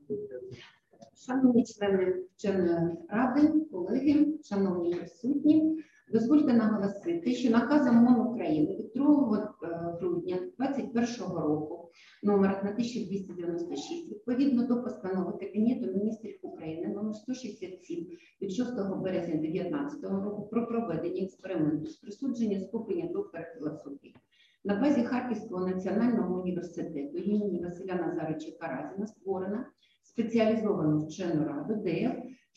Шановні члени вченої ради, колеги, шановні присутні, дозвольте наголосити, що наказом МОН України від 2 грудня 2021 року номер 1296 відповідно до постанови Кабінету міністрів України номер 167 від 6 березня 2019 року про проведення експерименту з присудження ступеня доктора філософії на базі Харківського національного університету імені Василя Назаровича Каразіна створена спеціалізовану вчену раду ДФ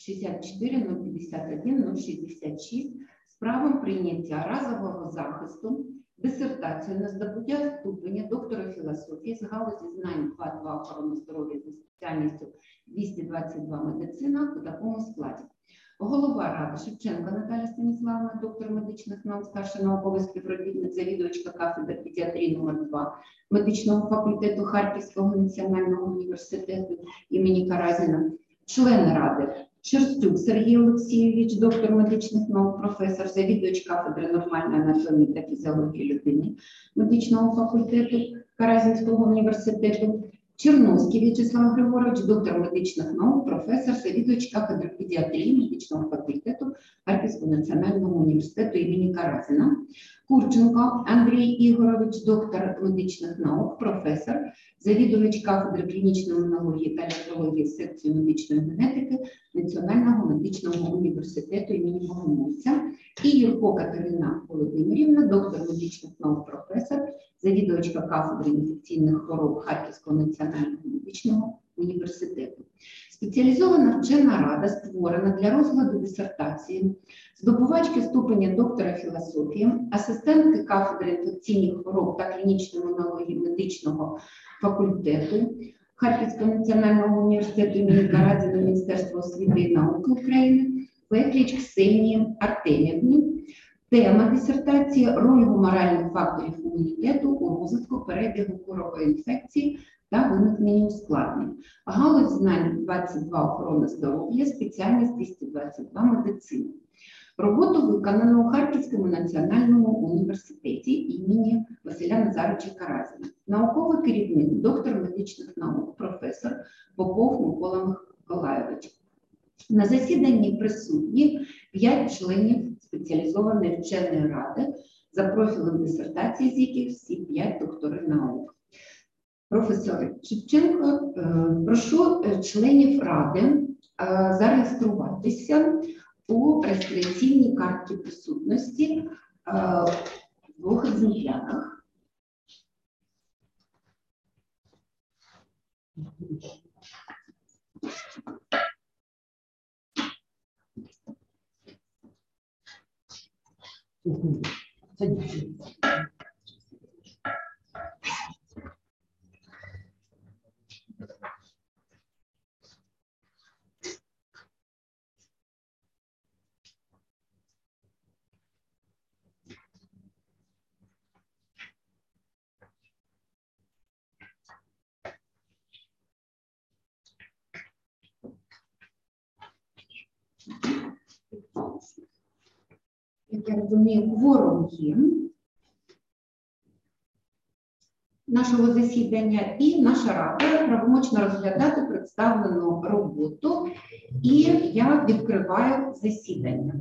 64-051-066 з правом прийняття разового захисту дисертацію на здобуття ступеня доктора філософії з галузі знань 2.2 охорони здоров'я за спеціальністю 222 медицина у такому складі. Голова ради Шевченко Наталія Станіславівна, доктор медичних наук, старший науковий співробітник, завідувачка кафедри педіатрії номер 2 медичного факультету Харківського національного університету імені Каразіна, члени ради Черстюк Сергій Олексійович, доктор медичних наук, професор, завідувач кафедри нормальної анатомії та фізіології людини медичного факультету Каразінського університету, Черновський В'ячеслав Григорович, доктор медичних наук, професор, завідувач кафедри педіатрії медичного факультету Харківського національного університету імені Каразіна, Курченко Андрій Ігорович, доктор медичних наук, професор, завідувач кафедри клінічної імунології та лікології секції медичної генетики Національного медичного університету імені Богомольця, і Юрко Катерина Володимирівна, доктор медичних наук, професор, завідувачка кафедри інфекційних хвороб Харківського національного медичного університету. Спеціалізована вчена рада створена для розгляду дисертації, здобувачки ступеня доктора філософії, асистентки кафедри інфекційних хвороб та клінічної імунології медичного факультету Харківського національного університету імені Каразіна Міністерства освіти і науки України, Петріч Ксенії Артемівні. Тема дисертації – роль гуморальних факторів імунітету у розвитку перебігу курової інфекції та виникненню ускладнень. Галузь знань 22 охорони здоров'я, спеціальність 222 медицина. Роботу виконано у Харківському національному університеті імені Василя Назаровича Каразіна. Науковий керівник, доктор медичних наук, професор Попов Микола Миколайович. На засіданні присутні 5 членів спеціалізованої вченої ради, за профілем дисертації з яких всі 5 доктори наук. Професор Шевченко, прошу членів ради зареєструватися у реєстраційній карті присутності в 2 екземплярах. Як я розумію, кворум є нашого засідання, і наша рада правомочно розглядати представлену роботу, і я відкриваю засідання.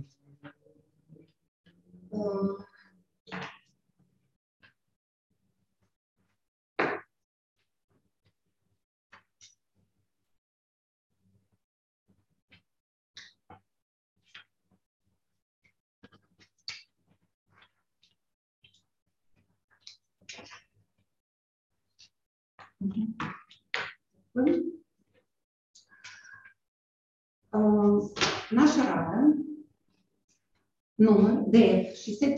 Наша рада номер ДФ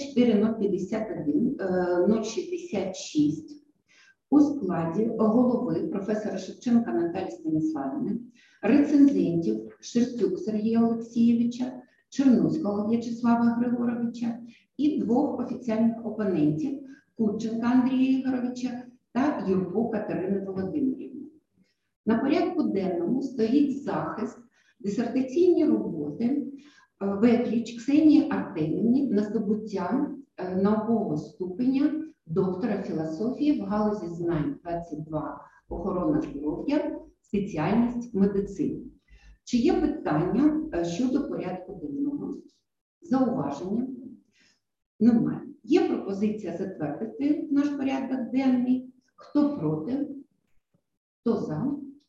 64051-066 у складі голови професора Шевченка Наталії Станіславівни, рецензентів Шерстюк Сергія Олексійовича, Черновського В'ячеслава Григоровича і 2 офіціальних опонентів Курченка Андрія Ігоровича та Юрко Катерини Володимирівни. На порядку денному стоїть захист дисертаційні роботи Петріч Ксенії Артемівні на здобуття наукового ступеня доктора філософії в галузі знань 22 охорона здоров'я, спеціальність медицини. Чи є питання щодо порядку денного? Зауваження? Немає. Є пропозиція затвердити наш порядок денний. Хто проти? Хто за?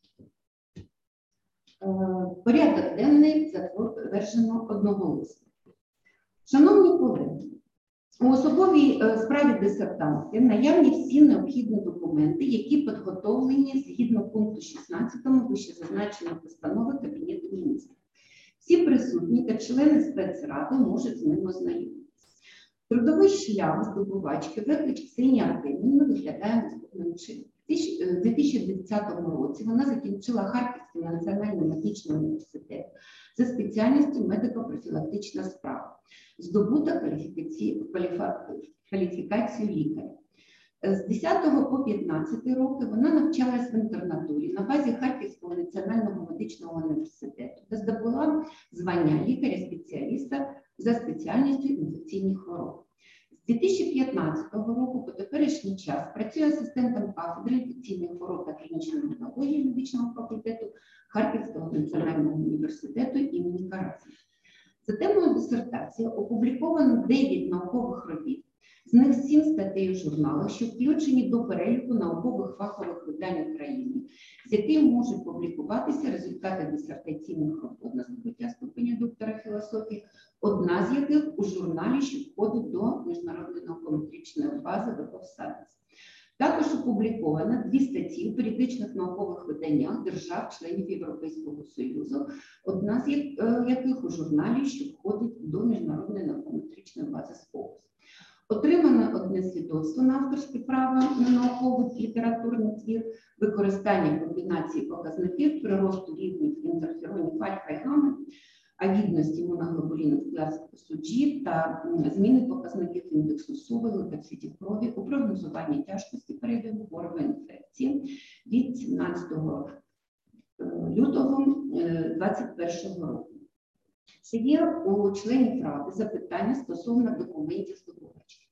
Порядок денний затверджено одноголосно. Шановні колеги, у особовій справі дисертації наявні всі необхідні документи, які підготовлені згідно пункту 16 вищезазначеної постанови Кабінету Міністрів. Всі присутні та члени спецради можуть з ними ознайомитися. Трудовий шлях здобувачки Веклич Ксенії Артемівни виглядає наступним чином. У 2010 році вона закінчила Харківський національний медичний університет за спеціальністю медико-профілактична справа, здобута кваліфікацію лікаря. З 10 по 15 роки вона навчалась в інтернатурі на базі Харківського національного медичного університету та здобула звання лікаря-спеціаліста за спеціальністю інфекційних хвороб. З 2015 року по теперішній час працює асистентом кафедри інфекційних хвороб та клінічної імунології медичного факультету Харківського національного університету імені Карасі. За темою дисертації опубліковано 9 наукових робіт, з них 7 статей у журналах, що включені до переліку наукових фахових видань України, з яких можуть публікуватися результати дисертаційних робот на здобуття ступеня доктора філософії, одна з яких у журналі, що входить до міжнародної наукометричної бази Web of Science. Також опубліковано 2 статті у періодичних наукових виданнях держав-членів Європейського Союзу, одна з яких у журналі, що входить до міжнародної наукометричної бази Scopus. Отримано одне свідоцтво на авторське право на науковий літературний твір, використання комбінації показників приросту рівнів інтерферонів альфа і гамма, авідності моноглобулінів класу G та зміни показників індексу СУВИ, лейкоцитів крові у прогнозуванні тяжкості перебігу хворої інфекції від 17 лютого 2021 року. Чи є у членів Ради запитання стосовно документів здобувачки?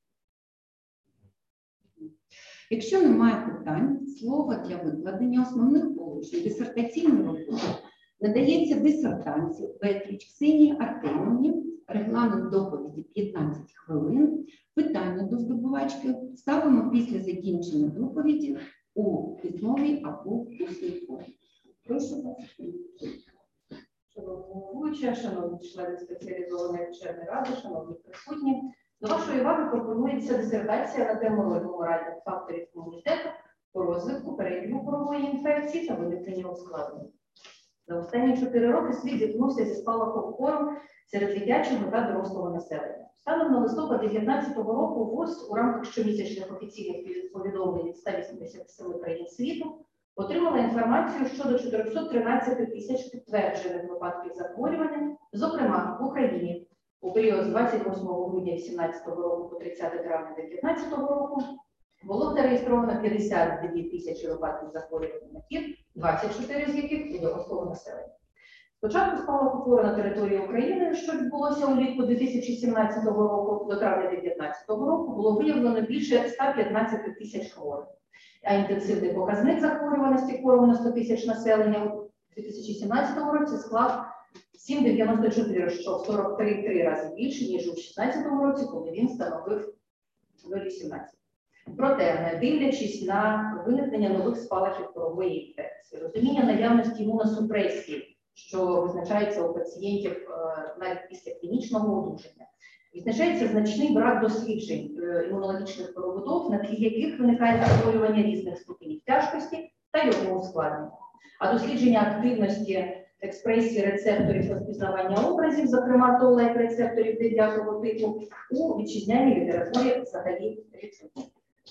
Якщо немає питань, слово для викладення основних положень дисертаційної роботи надається дисертантці Веклич Ксенії Артемівні, регламент доповіді 15 хвилин. Питання до здобувачки ставимо після закінчення доповіді у письмовій або усній формі. Прошу вас. Шановні головуючі, шановні члени спеціалізованої вченої ради, шановні присутні, до вашої уваги пропонується дисертація на тему роль гуморальних факторів імунітету по розвитку перебігу хорової інфекції та виникнення ускладнень. За останні 4 роки світ зіткнувся зі спалахом кору серед дитячого та дорослого населення. Станом на листопад 2019 року ВОЗ у рамках щомісячних офіційних повідомлень від 187 країн світу отримала інформацію щодо 413 тисяч підтверджених випадків захворювання, зокрема в Україні у період з 28 грудня 2017 року по 30 травня 2019 року було зареєстровано 52 тисячі випадків захворювання на кір, 24 з яких у дорослого населення. Спочатку спалаху хвороб на території України, що відбулося улітку 2017 року, до травня 2019 року було виявлено більше 115 тисяч хворих. А інтенсивний показник захворюваності кору на 100 тисяч населення у 2017 році склав 7,94, що в 43 рази більше, ніж у 2016 році, коли він становив 0,18. Проте, не дивлячись на виникнення нових спалахів хорової інфекції, розуміння наявності імуносупресії, що визначається у пацієнтів навіть після клінічного одужання, відзначається значний брак досліджень імунологічних проводів, на тлі яких виникає захворювання різних ступенів тяжкості та його ускладнення. А дослідження активності експресії рецепторів розпізнавання образів, зокрема ТОЛ-рецепторів 9-го типу, у вітчизняній літературі взагалі відсутні.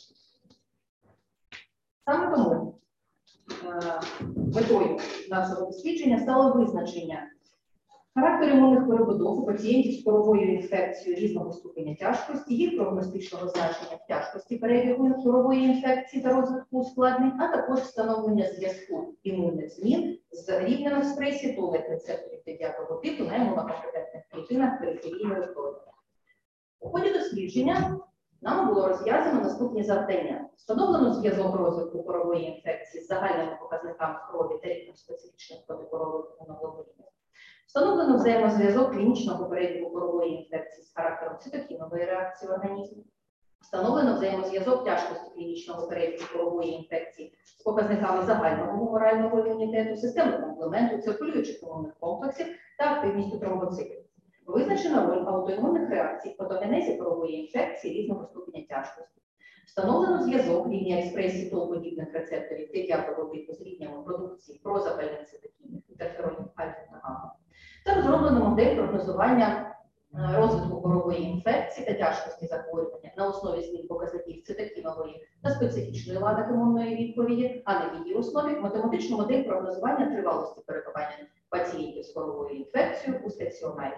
Саме тому метою нашого дослідження стало визначення характеру імунних перебудов у пацієнтів з хоровою інфекцією різного ступеня тяжкості, їх прогностичного значення в тяжкості перебігу хорової інфекції та розвитку ускладнень, а також встановлення зв'язку імунних змін з рівнем експресії ТОЛ-рецепторів 9-го типу на імунокомпетентних клітинах периферійної крові. У ході дослідження Нами було розв'язано наступні завдання. Встановлено зв'язок розвитку корової інфекції з загальними показниками крові та рівнем специфічних протикорових імуноглобулінів. Встановлено взаємозв'язок клінічного перебігу корової інфекції з характером цитокінової реакції організму. Встановлено взаємозв'язок тяжкості клінічного перебігу корової інфекції з показниками загального гуморального імунітету, системного комплементу, циркулюючих імунних комплексів та активністю тромбоцитів. Визначена роль аутоімунних реакцій в патогенезі корової інфекції різного ступеня тяжкості. Встановлено зв'язок рівня експресії толподібних рецепторів Т5 типу з рівнями продукції прозапальних цитокінів, інтерферонів альфа та гамма. Та розроблено модель прогнозування розвитку корової інфекції та тяжкості захворювання на основі змін показників цитокінової та специфічної лади імунної відповіді, а на її основі математичну модель прогнозування тривалості перебування пацієнтів з коровою інфекцією у стаціонарі.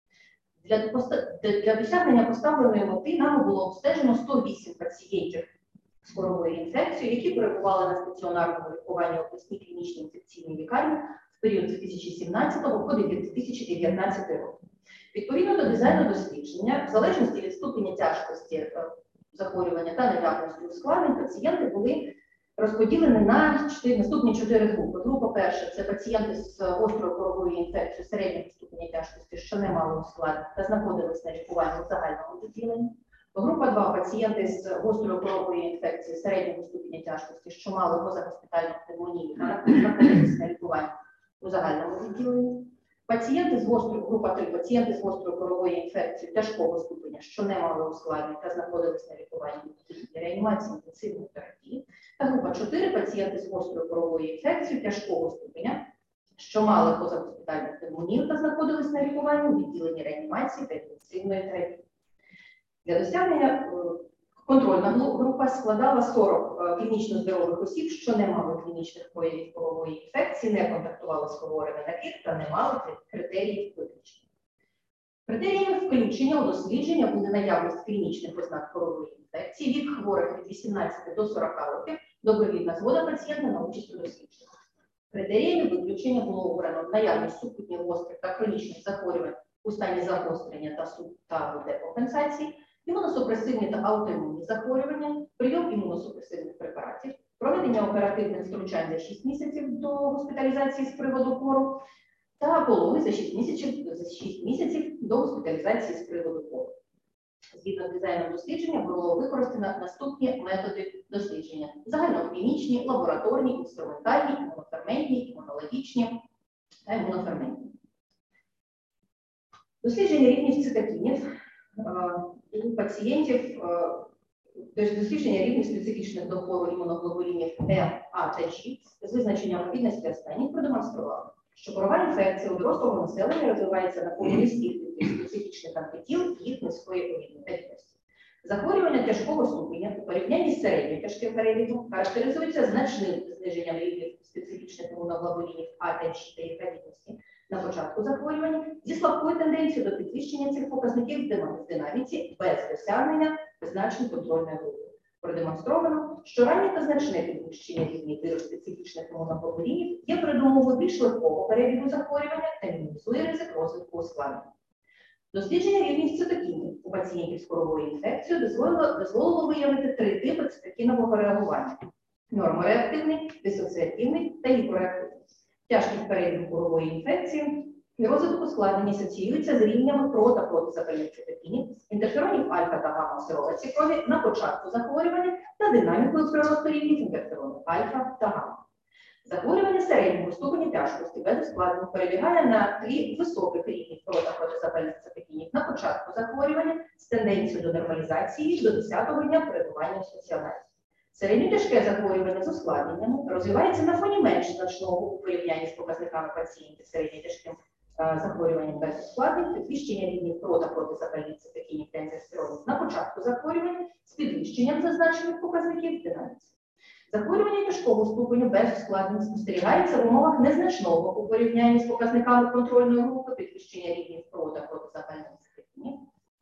Для досягнення поставленої мети нами було обстежено 108 пацієнтів з коровою інфекцією, які перебували на стаціонарному лікуванні обласній клінічній інфекційній лікарні в період з 2017 по 2019 років. Відповідно до дизайну дослідження, в залежності від ступеня тяжкості захворювання та наявності ускладнень, пацієнти були розподілені на наступні 4 групи. Група перша – це пацієнти з гострою коровою інфекцією середнього ступеня тяжкості, що не мали ускладнень та знаходились на лікуванні в загальному відділенні. Група 2 – пацієнти з гострою коровою інфекцією середнього ступеня тяжкості, що мали позагоспітальну пневмонію та знаходились на лікуванні у загальному відділенні. Група 3 – пацієнти з гострою коровою інфекцією тяжкого ступеня, що не мали ускладнень та знаходились на лікуванні в реанімації інтенсивної терапії. Та група 4 – пацієнти з гострою коровою інфекцією тяжкого ступеня, що мали позагоспітальну пневмонію та знаходились на лікуванні у відділенні реанімації та інтенсивної терапії. Для досягнення контрольна група складала 40 клінічно здорових осіб, що не мали клінічних проявів корової інфекції, не контактували з хворими на кір та не мали критеріїв виключення. Критеріями включення у дослідження були наявність клінічних ознак корової інфекції, вік хворих від 18 до 40 років, добровільна згода пацієнта на участь у дослідженні. Критеріями виключення було обрано наявність супутніх гострих та хронічних захворювань у стані загострення та декомпенсації, імуносупресивні та аутоімунні захворювання, прийом імуносупресивних препаратів, проведення оперативних втручань за 6 місяців до госпіталізації з приводу кору та пологи за 6 місяців до госпіталізації з приводу кору. Згідно з дизайном дослідження було використано наступні методи дослідження: загальноклінічні, лабораторні, інструментальні, імуноферментні, імунологічні та імуноферментні. Дослідження рівнів цитокінів у пацієнтів, тобто дослідження рівнів специфічних до хвору імуноглобулінів М, А та G з визначенням відповідності останніх продемонстрували, що корова інфекція у дорослого населення розвивається на фоні низьких специфічних антитіл і їх низької імунітетності. Захворювання тяжкого ступеня у порівнянні з середньо тяжким перебігом характеризується значним зниженням рівнів специфічних імуноглобулінів А та G та їх градивності на початку захворювання зі слабкою тенденцією до підвищення цих показників в динаміці без досягнення значень контрольної групи. Продемонстровано, що раннє та значне підвищення рівнів специфічних імуноглобулінів є передумовою більш легкого перебігу захворювання та мінімізує ризик розвитку ускладнень. Дослідження рівнів цитокінів у пацієнтів з коровою інфекцією дозволило виявити 3 типи цитокінового реагування: нормореактивний, дисоціативний та гіперактивний. Тяжкість перебігу корової інфекції і розвиток ускладнень асоціюються з рівнями про та протизапальних цитокінів, інтерферонів альфа та гамма в сироватці крові на початку захворювання та динамікою приросту рівнів інтерферонів альфа та гамма. Захворювання середнього ступеня тяжкості без ускладнень перебігає на тлі високих рівнів про та протизапальних цитокінів на початку захворювання з тенденцією до нормалізації до 10-го дня перебування в стаціонарі. Середньотяжке захворювання з ускладненнями розвивається на фоні менш значного у порівнянні з показниками пацієнтів з середньотяжким захворюванням без ускладнень, підвищення рівнів про та протизапальних цитокінів та інтерферонів на початку захворювання з підвищенням зазначених показників в динаміці. Захворювання тяжкого ступеню без ускладнень спостерігається в умовах незначного у порівнянні з показниками контрольної групи, підвищення рівнів про та протизапальних цитокінів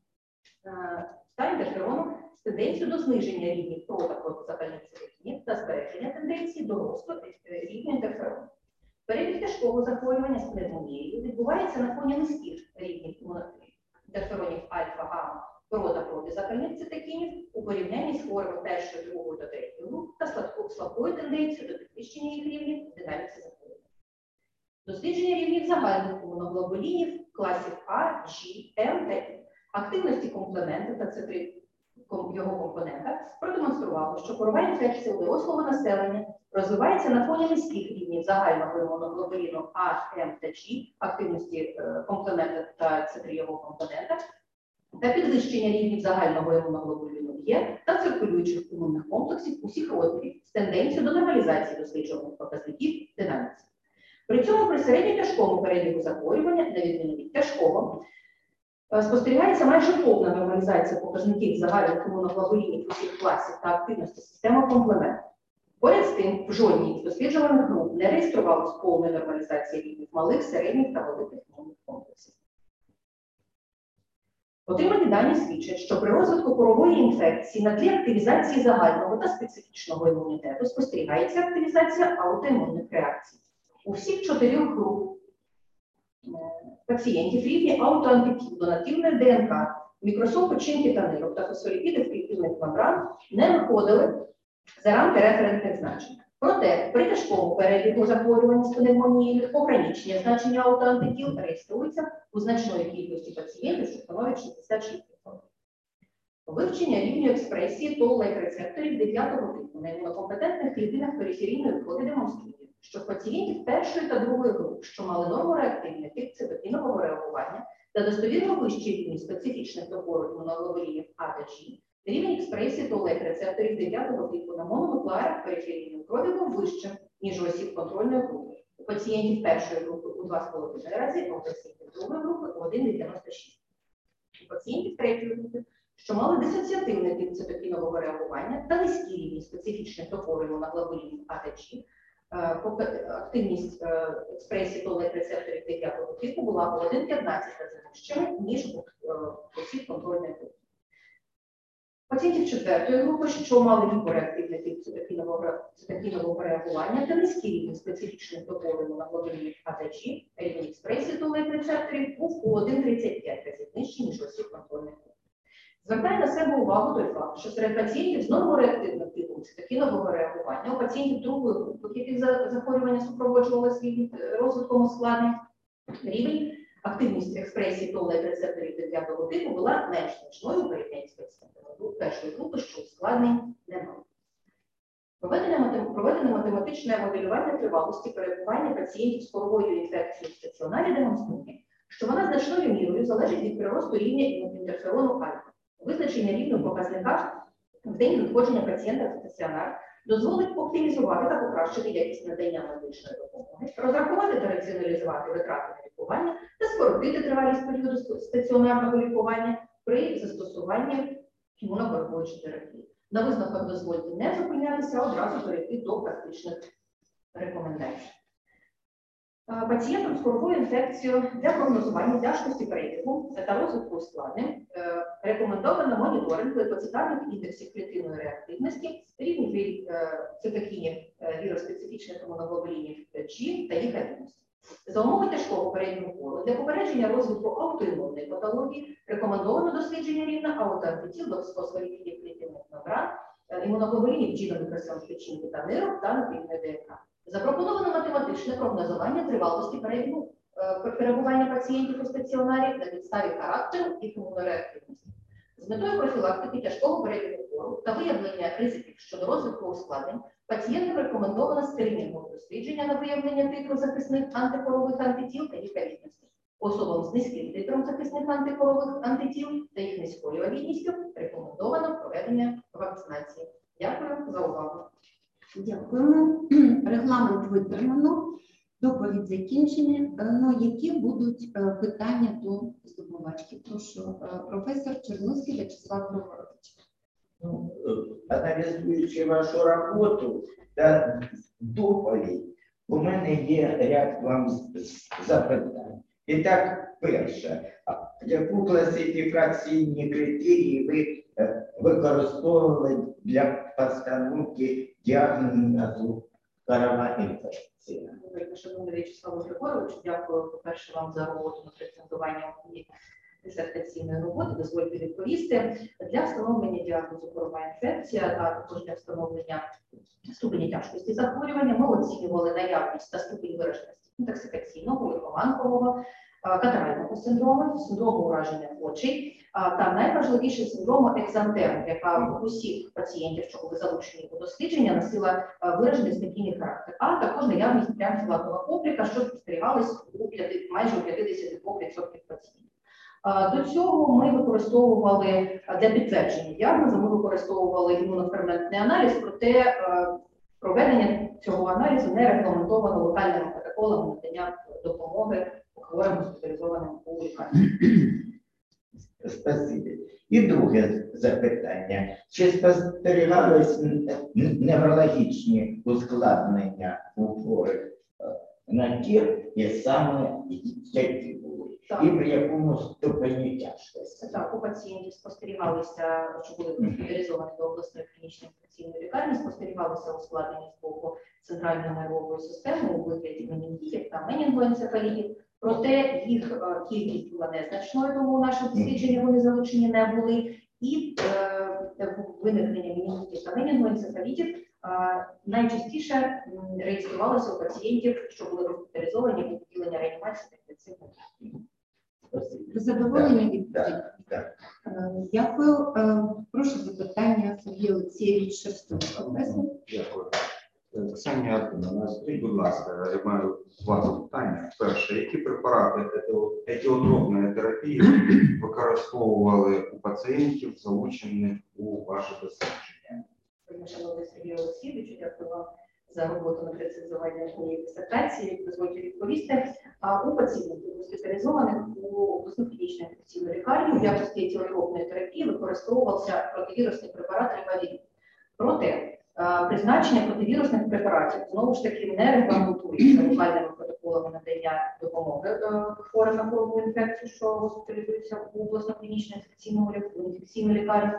та інтерферону з тенденцією до зниження рівнів про та протизапальних цитокінів та збереження тенденції до росту рівня інтерферону. Перебіг тяжкого захворювання з пневмонією відбувається на фоні низьких рівнів інтерферонів альфа, гамма, про та закальних цитокінів у порівнянні з хворими першої, другої та третьої груп та слабкою тенденцією до підвищення їх рівнів в динаміці захворювання. Дослідження рівнів загальних імуноглобулінів класів А, G, М та І, активності комплемента та С3 його компонента продемонструвало, що корова інфекція у дорослого населення розвивається на фоні низьких рівнів загального імуноглобуліну А, М та G, активності комплемента та С3 його компонента, та підвищення рівнів загального імуноглобуліну Е та циркулюючих імунних комплексів усіх розмірів з тенденцією до нормалізації досліджуваних показників в динаміці. При цьому при середньо-тяжкому перебігу захворювання, на відміну від тяжкого, спостерігається майже повна нормалізація показників загальних імуноглобулінів усіх класів та активності системи комплементу. Поряд з тим, в жодній з досліджуваних груп не реєструвалось повної нормалізації рівнів малих, середніх та великих імунних комплексів. Отримані дані свідчать, що при розвитку корової інфекції на тлі активізації загального та специфічного імунітету спостерігається активізація аутоімунних реакцій. У всіх 4 груп пацієнтів рівні аутоантитіл до нативної ДНК, мікросом печінки та нирок та фосфоліпідів клітинних мембран не виходили за рамки референтних значень. Проте при тяжкому перебігу захворювання з пневмонією пограничні значення аутоантитіл реєструються у значної кількості пацієнтів, що становить 66%. Вивчення рівню експресії Toll-like рецепторів 9-го типу на імунокомпетентних клітинах периферійної крові демонструє, що в пацієнтів першої та другої груп, що мали нормореактивний тип цитокінового реагування та достовірно вищі рівні специфічних до хворих імуноглобулінів А та G, рівень експресії Toll-like рецепторів 9-го типу на мононуклеарах периферійної крові був вищим, ніж у осіб контрольної групи. У пацієнтів першої групи у 2,5 рази, а у пацієнтів другої групи у 1,96. У пацієнтів третьої групи, що мали дисоціативний тип цитокінового реагування та низькі рівні специфічних до хворих імуноглобулінів А та G, активність експресії Toll-like рецепторів 9-го типу була у 1,15 разів вищими, ніж у осіб контрольної групи. Пацієнтів четвертої групи, що мали гіперактивний тип цитокінового реагування та низькі рівні специфічних до хворих імуноглобулінів А та G, рівень експресії Toll-like рецепторів був у 1,35 разів нижчий, ніж у осіб контрольної групи. Звертає на себе увагу той факт, що серед пацієнтів з нормореактивним типом цитокінового реагування, у пацієнтів другої групи, яких захворювання супроводжувалося розвитком ускладнень, рівень активність експресії Toll-like рецепторів 9-го типу була менш значною у порівнянні з пацієнтами першої групи, що ускладнень немає. Проведене математичне моделювання тривалості перебування пацієнтів з коровою інфекцією в стаціонарі демонструє, що вона значною мірою залежить від приросту рівня інтерферону альфа. Визначення рівня показника в день надходження пацієнта в стаціонар дозволить оптимізувати та покращити якість надання медичної допомоги, розрахувати та раціоналізувати витрати на лікування та скоротити тривалість періоду стаціонарного лікування при застосуванні імунокоригуючої терапії. На висновках дозвольте не зупинятися, а одразу перейти до практичних рекомендацій. Пацієнтам з коровою інфекцією для прогнозування тяжкості перебігу та розвитку ускладнень рекомендовано моніторинг лейкоцитарних індексів клітинної реактивності, рівнів цитокінів віроспецифічних імуноглобулінів G та їх активності. За умови тяжкого перебігу хвороб для попередження розвитку аутоімунної патології рекомендовано дослідження рівня аутоантитіл до фосфоліпідів клітинних мембран, імуноглобулінів G до мікросом печінки та нирок та нативної ДНК. Запропоновано математичне прогнозування тривалості перебування пацієнтів у стаціонарі на підставі характеру їх імунореактивності. З метою профілактики тяжкого перебігу хвороб та виявлення ризиків щодо розвитку ускладнень пацієнтам рекомендовано скринінгове дослідження на виявлення титру захисних антикорових антитіл та їх вагітності. Особам з низьким титром захисних антикорових антитіл та їх низькою вагітністю рекомендовано проведення вакцинації. Дякую за увагу. Дякуємо. Регламент витримано, доповідь закінчення. Ну, які будуть питання до здобувачки? Прошу, професор Чернуський Вячеслав Григорович. Аналізуючи вашу роботу та доповідь, у мене є ряд вам запитань. І так, перше, яку класифікаційні критерії ви використовували для постановки діагнозу корова інфекція? Шановний Вячеславу Григоровичу, дякую, по-перше, вам за роботу над рецензуванням дисертаційної роботи, дозвольте відповісти, для встановлення діагнозу корова інфекція, а також для встановлення ступені тяжкості захворювання ми оцінювали наявність та ступінь вираженості інтоксикаційного, лихоманкового, катарального синдрому, синдрому ураження очей, та найважливіше синдрому екзантему, яка у усіх пацієнтів, що були залучені до дослідження, носила виражений стихійний характер, а також наявність прямфілатного опіка, що спостерігалось майже у 52% пацієнтів. До цього ми використовували для підтвердження діагнозу, ми використовували імуноферментний аналіз, проте проведення цього аналізу не регламентовано локальними протоколами надання допомоги хворим госпіталізованим у лікарні. Спасибі. І друге запитання. Чи спостерігались неврологічні ускладнення у хворих на кір, і саме які були? Так. І в якому ступені тяжкості? Так, у пацієнтів спостерігалися, що були госпіталізовані до обласної клінічної інфекційної лікарні, спостерігалися ускладнення з боку центральної нервової системи у вигляді менінгітів та менінгоенцефалітів. Проте їх кількість була незначною, тому в нашому дослідженні вони залучені не були. І виникнення менінгітів та менінгоенцефалітів найчастіше реєструвалося у пацієнтів, що були госпіталізовані в відділення реанімації та інтенсивної терапії. Ви задоволені відповідь? Так. Дякую. Прошу запитання Сергій Олексійович Шерстун, професор. Дякую. Ксенія Артемівна, скажіть, будь ласка, я маю два запитання. Перше, які препарати етіотропної терапії використовували у пацієнтів, залучених у ваше дослідження? Шановний Сергій Олексійович, дякую вам за роботу над рецензуванням моєї дисертації. Дозвольте відповісти. У пацієнтів госпіталізованих у обласну клінічну інфекційну лікарню в якості етіотропної терапії використовувався противірусний препарат Ревавір. Проте призначення противірусних препаратів знову ж таки не регламентується локальними протоколами надання допомоги хворим на корову інфекцію, що госпіталізуються у обласну клінічну інфекційну лікарню.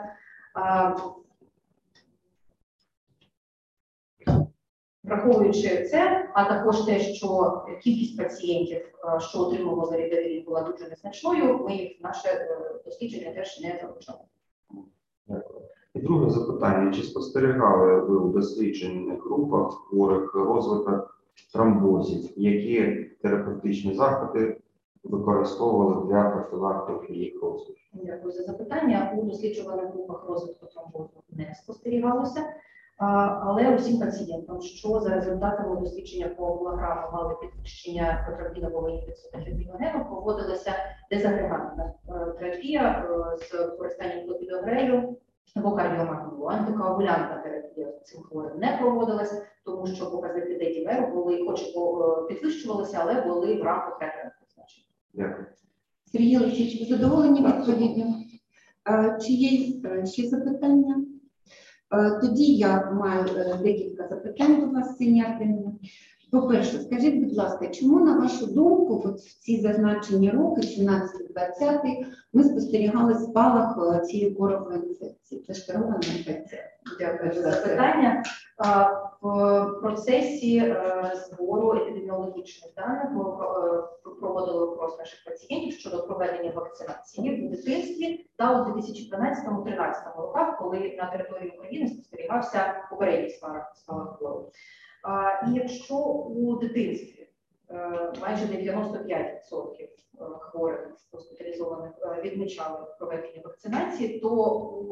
Враховуючи це, а також те, що кількість пацієнтів, що отримували Ревавір, була дуже незначною, ми їх в наше дослідження теж не залучали. Дякую. І друге запитання. Чи спостерігали ви у досліджених групах хворих розвиток тромбозів? Які терапевтичні заходи використовували для профілактики їх розвитку? Дякую за запитання. У досліджуваних групах розвитку тромбозу не спостерігалося, але усім пацієнтам, що за результатами дослідження по коагулограму мали підвищення протромбінового індексу та фібриногену, проводилася дезагрегатна терапія з використанням клопідогрею або кардіомагніту. Антикоагулянтна терапія цим хворим не проводилася, тому що показники ДТВ були, хоч підвищувалися, але були в рамках референтних значень. Дякую. Сергій Олексійович, ви задоволені відповіддю? Чи є ще запитання? Тоді я маю декілька запитань до вас, Ксенія Артемівна. По-перше, скажіть, будь ласка, чому, на вашу думку, от в ці зазначені роки, 17-20, ми спостерігали спалах цієї корової інфекції? Це ж керована інфекція. Дякую за запитання. В процесі збору епідеміологічних даних ми проводили опрос наших пацієнтів щодо проведення вакцинації в дитинстві та у 2012-2013 роках, коли на території України спостерігався попередній спалах хвороб. І якщо у дитинстві майже 95% хворих госпіталізованих відмічали проведення вакцинації, то у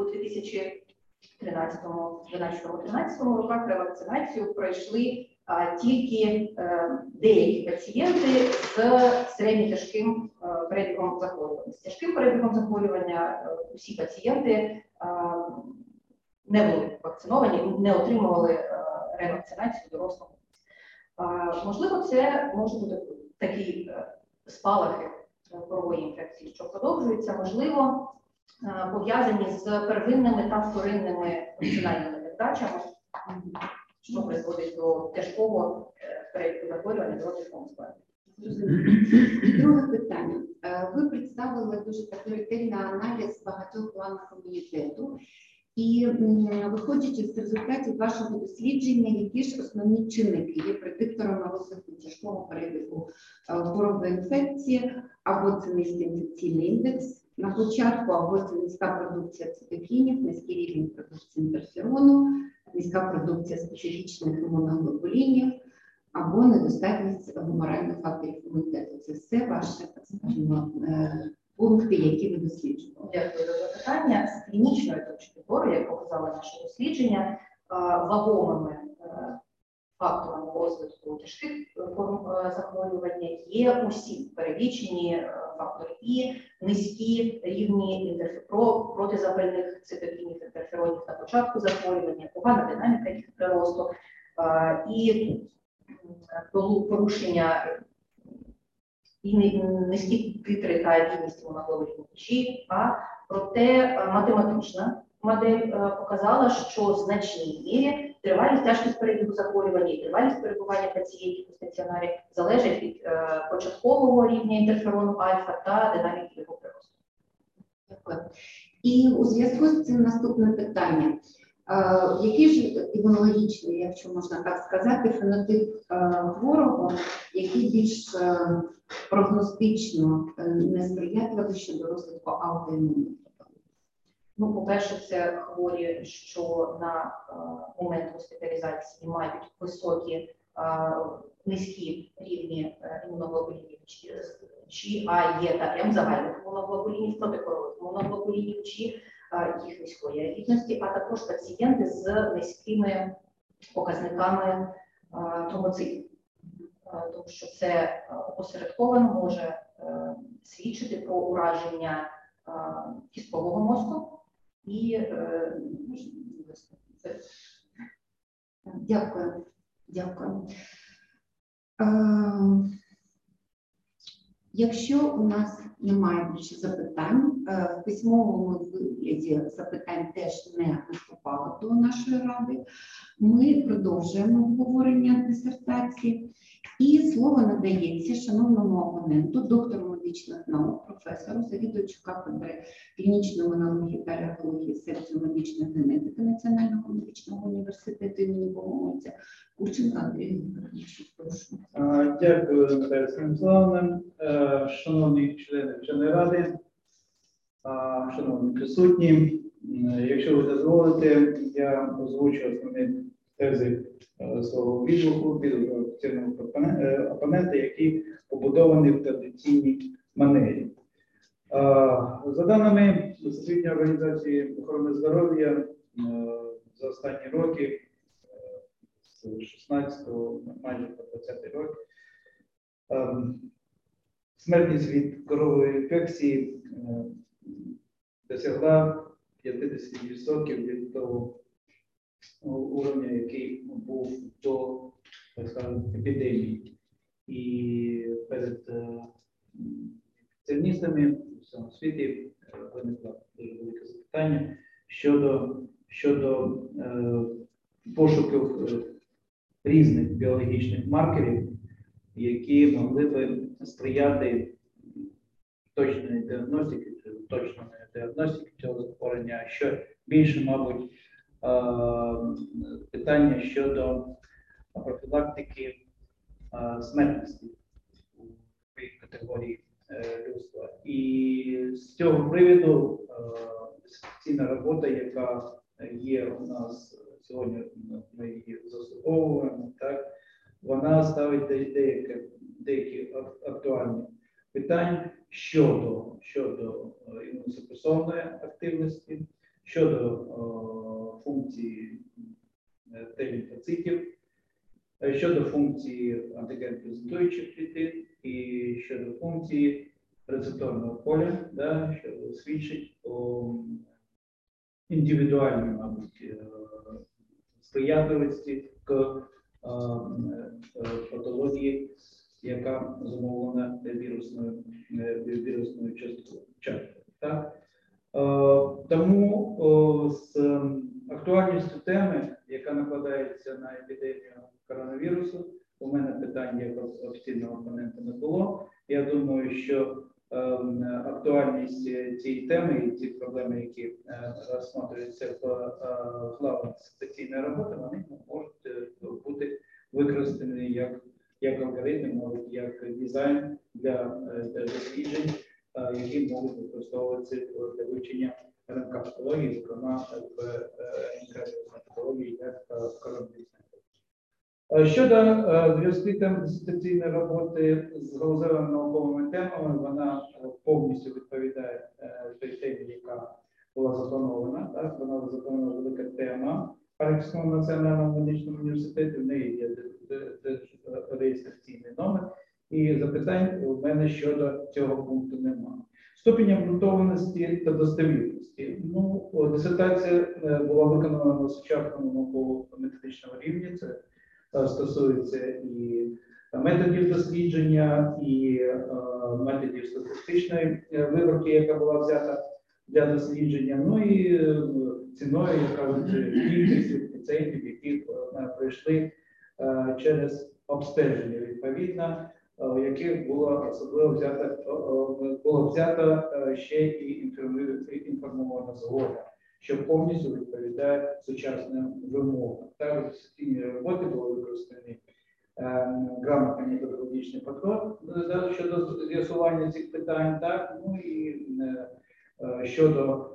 2013-2013 роках ревакцинацію пройшли тільки деякі пацієнти з середньо-тяжким перебігом захворювання. З тяжким перебігом захворювання усі пацієнти не були вакциновані, не отримували ревакцинацію дорослого. Можливо, це може бути такі спалахи корової інфекції, що продовжуються, можливо, пов'язані з первинними та вторинними вакцинальними невдачами, що призводить до тяжкого перебігу захворювання дорослого складу. Друге питання. Ви представили дуже такий ретельний аналіз багатьох планів імунітету. І виходячи з результатів вашого дослідження, які ж основні чинники є предиктором розвитку тяжкого перебігу хвороби інфекції, або це низький інфекційний індекс, На початку або це низька продукція цитокінів, низький рівень продукції інтерферону, низька продукція специфічних імуноглобулінів або недостатність гуморальних факторів імунітету. Це все ваші, так скажімо, пункти, які ви досліджували. Дякую за запитання. З клінічної точки зору, як показало наше дослідження, вагомими факторами розвитку тяжких форм захворювання є усі перелічені фактори і низькі рівні протизапальних цитокінів, інтерферонів на початку захворювання, погана динаміка їх приросту і порушення і низькі титри та рівність імуноглобулінів G, проте математична модель показала, що в значній мірі тривалість, тяжкість перебігу захворювання і тривалість перебування пацієнтів у стаціонарі залежить від початкового рівня інтерферону альфа та динаміки його приросту. Дякую. І у зв'язку з цим наступне питання. Який ж імунологічний, якщо можна так сказати, фенотип хворого, який більш прогностично несприятливий щодо розвитку аутоімунних? Ну, по-перше, це хворі, що на момент госпіталізації мають високі, низькі рівні імуноглобулінів G, А, Е та М, загальних імуноглобулінів, протикорових імуноглобулінів G, їх низької рідності, а також пацієнти з низькими показниками тромоцитів. Тому що це опосередковано може свідчити про ураження кісткового мозку і Дякую. Дякую. Якщо у нас немає більше запитань, в письмовому вигляді запитань теж не поступало до нашої ради, ми продовжуємо обговорення дисертації. І слово надається шановному опоненту, доктору медичних наук, професору, завідувачу кафедри клінічної імунології та алергології секції медичної генетики Національного медичного університету імені Богомольця Курченка Андрію Вікторовичу. Прошу. Дякую, Наталія Станіславовна. Шановні члени вченої ради, шановні присутні, якщо ви дозволите, я озвучу основні тези свого відгуку від офіційного опонента, який побудований в традиційній манері. За даними Всесвітньої організації охорони здоров'я, за останні роки, з 16 майже по 20 роки, смертність від корової інфекції досягла 50% від того уровня, який був до, так скажемо, епідемії. І перед спеціалістами у всьому світі виникло дуже велике запитання щодо пошуків різних біологічних маркерів, які могли би сприяти точної діагностики цього захворювання, що більше, мабуть, питання щодо профілактики смертності у категорії людства. І з цього приводу дисертаційна робота, яка є у нас сьогодні, ми її заслуховуємо, так, вона ставить деякі актуальні питання щодо імуносупресивної активності, щодо функції Т-лімфоцитів, щодо функції антиген-презентуючих клітин і щодо функції рецепторного поля, да, що свідчить о індивідуальній, мабуть, сприятливості к патології, яка зумовлена вірусною часткою. Так? Тому з актуальністю теми, яка накладається на епідемію коронавірусу, у мене питань як офіційного опонента не було. Я думаю, що актуальність цієї теми і ці проблеми, які розглядаються в главах дисертаційної роботи, вони можуть бути використані як алгоритм, як дизайн для досліджень які можуть використовуватися для вивчення РНК-патології, зокрема в РНК-патології як коронавірусної. Щодо зв'язку тем дисертаційної роботи з галузевими науковими темами, вона повністю відповідає той темі, яка була запланована. Так? Вона запланована велика тема Харківського національного медичного університету, в неї є реєстраційний номер, і запитань у мене щодо цього пункту немає. Ступінь обґрунтованості та достовірності. Ну, дисертація була виконана на сучасному науково-методичному рівні. Це стосується і методів дослідження, і методів статистичної виборки, яка була взята для дослідження, ну і ціною, яка кількістю пацієнтів, які пройшли через обстеження, відповідно, яких було особливо взято ще і інформована згода, що повністю відповідає сучасним вимогам. Та в дисципліні роботи були використані грамотний методологічний підход щодо з'ясування цих питань, так, ну і щодо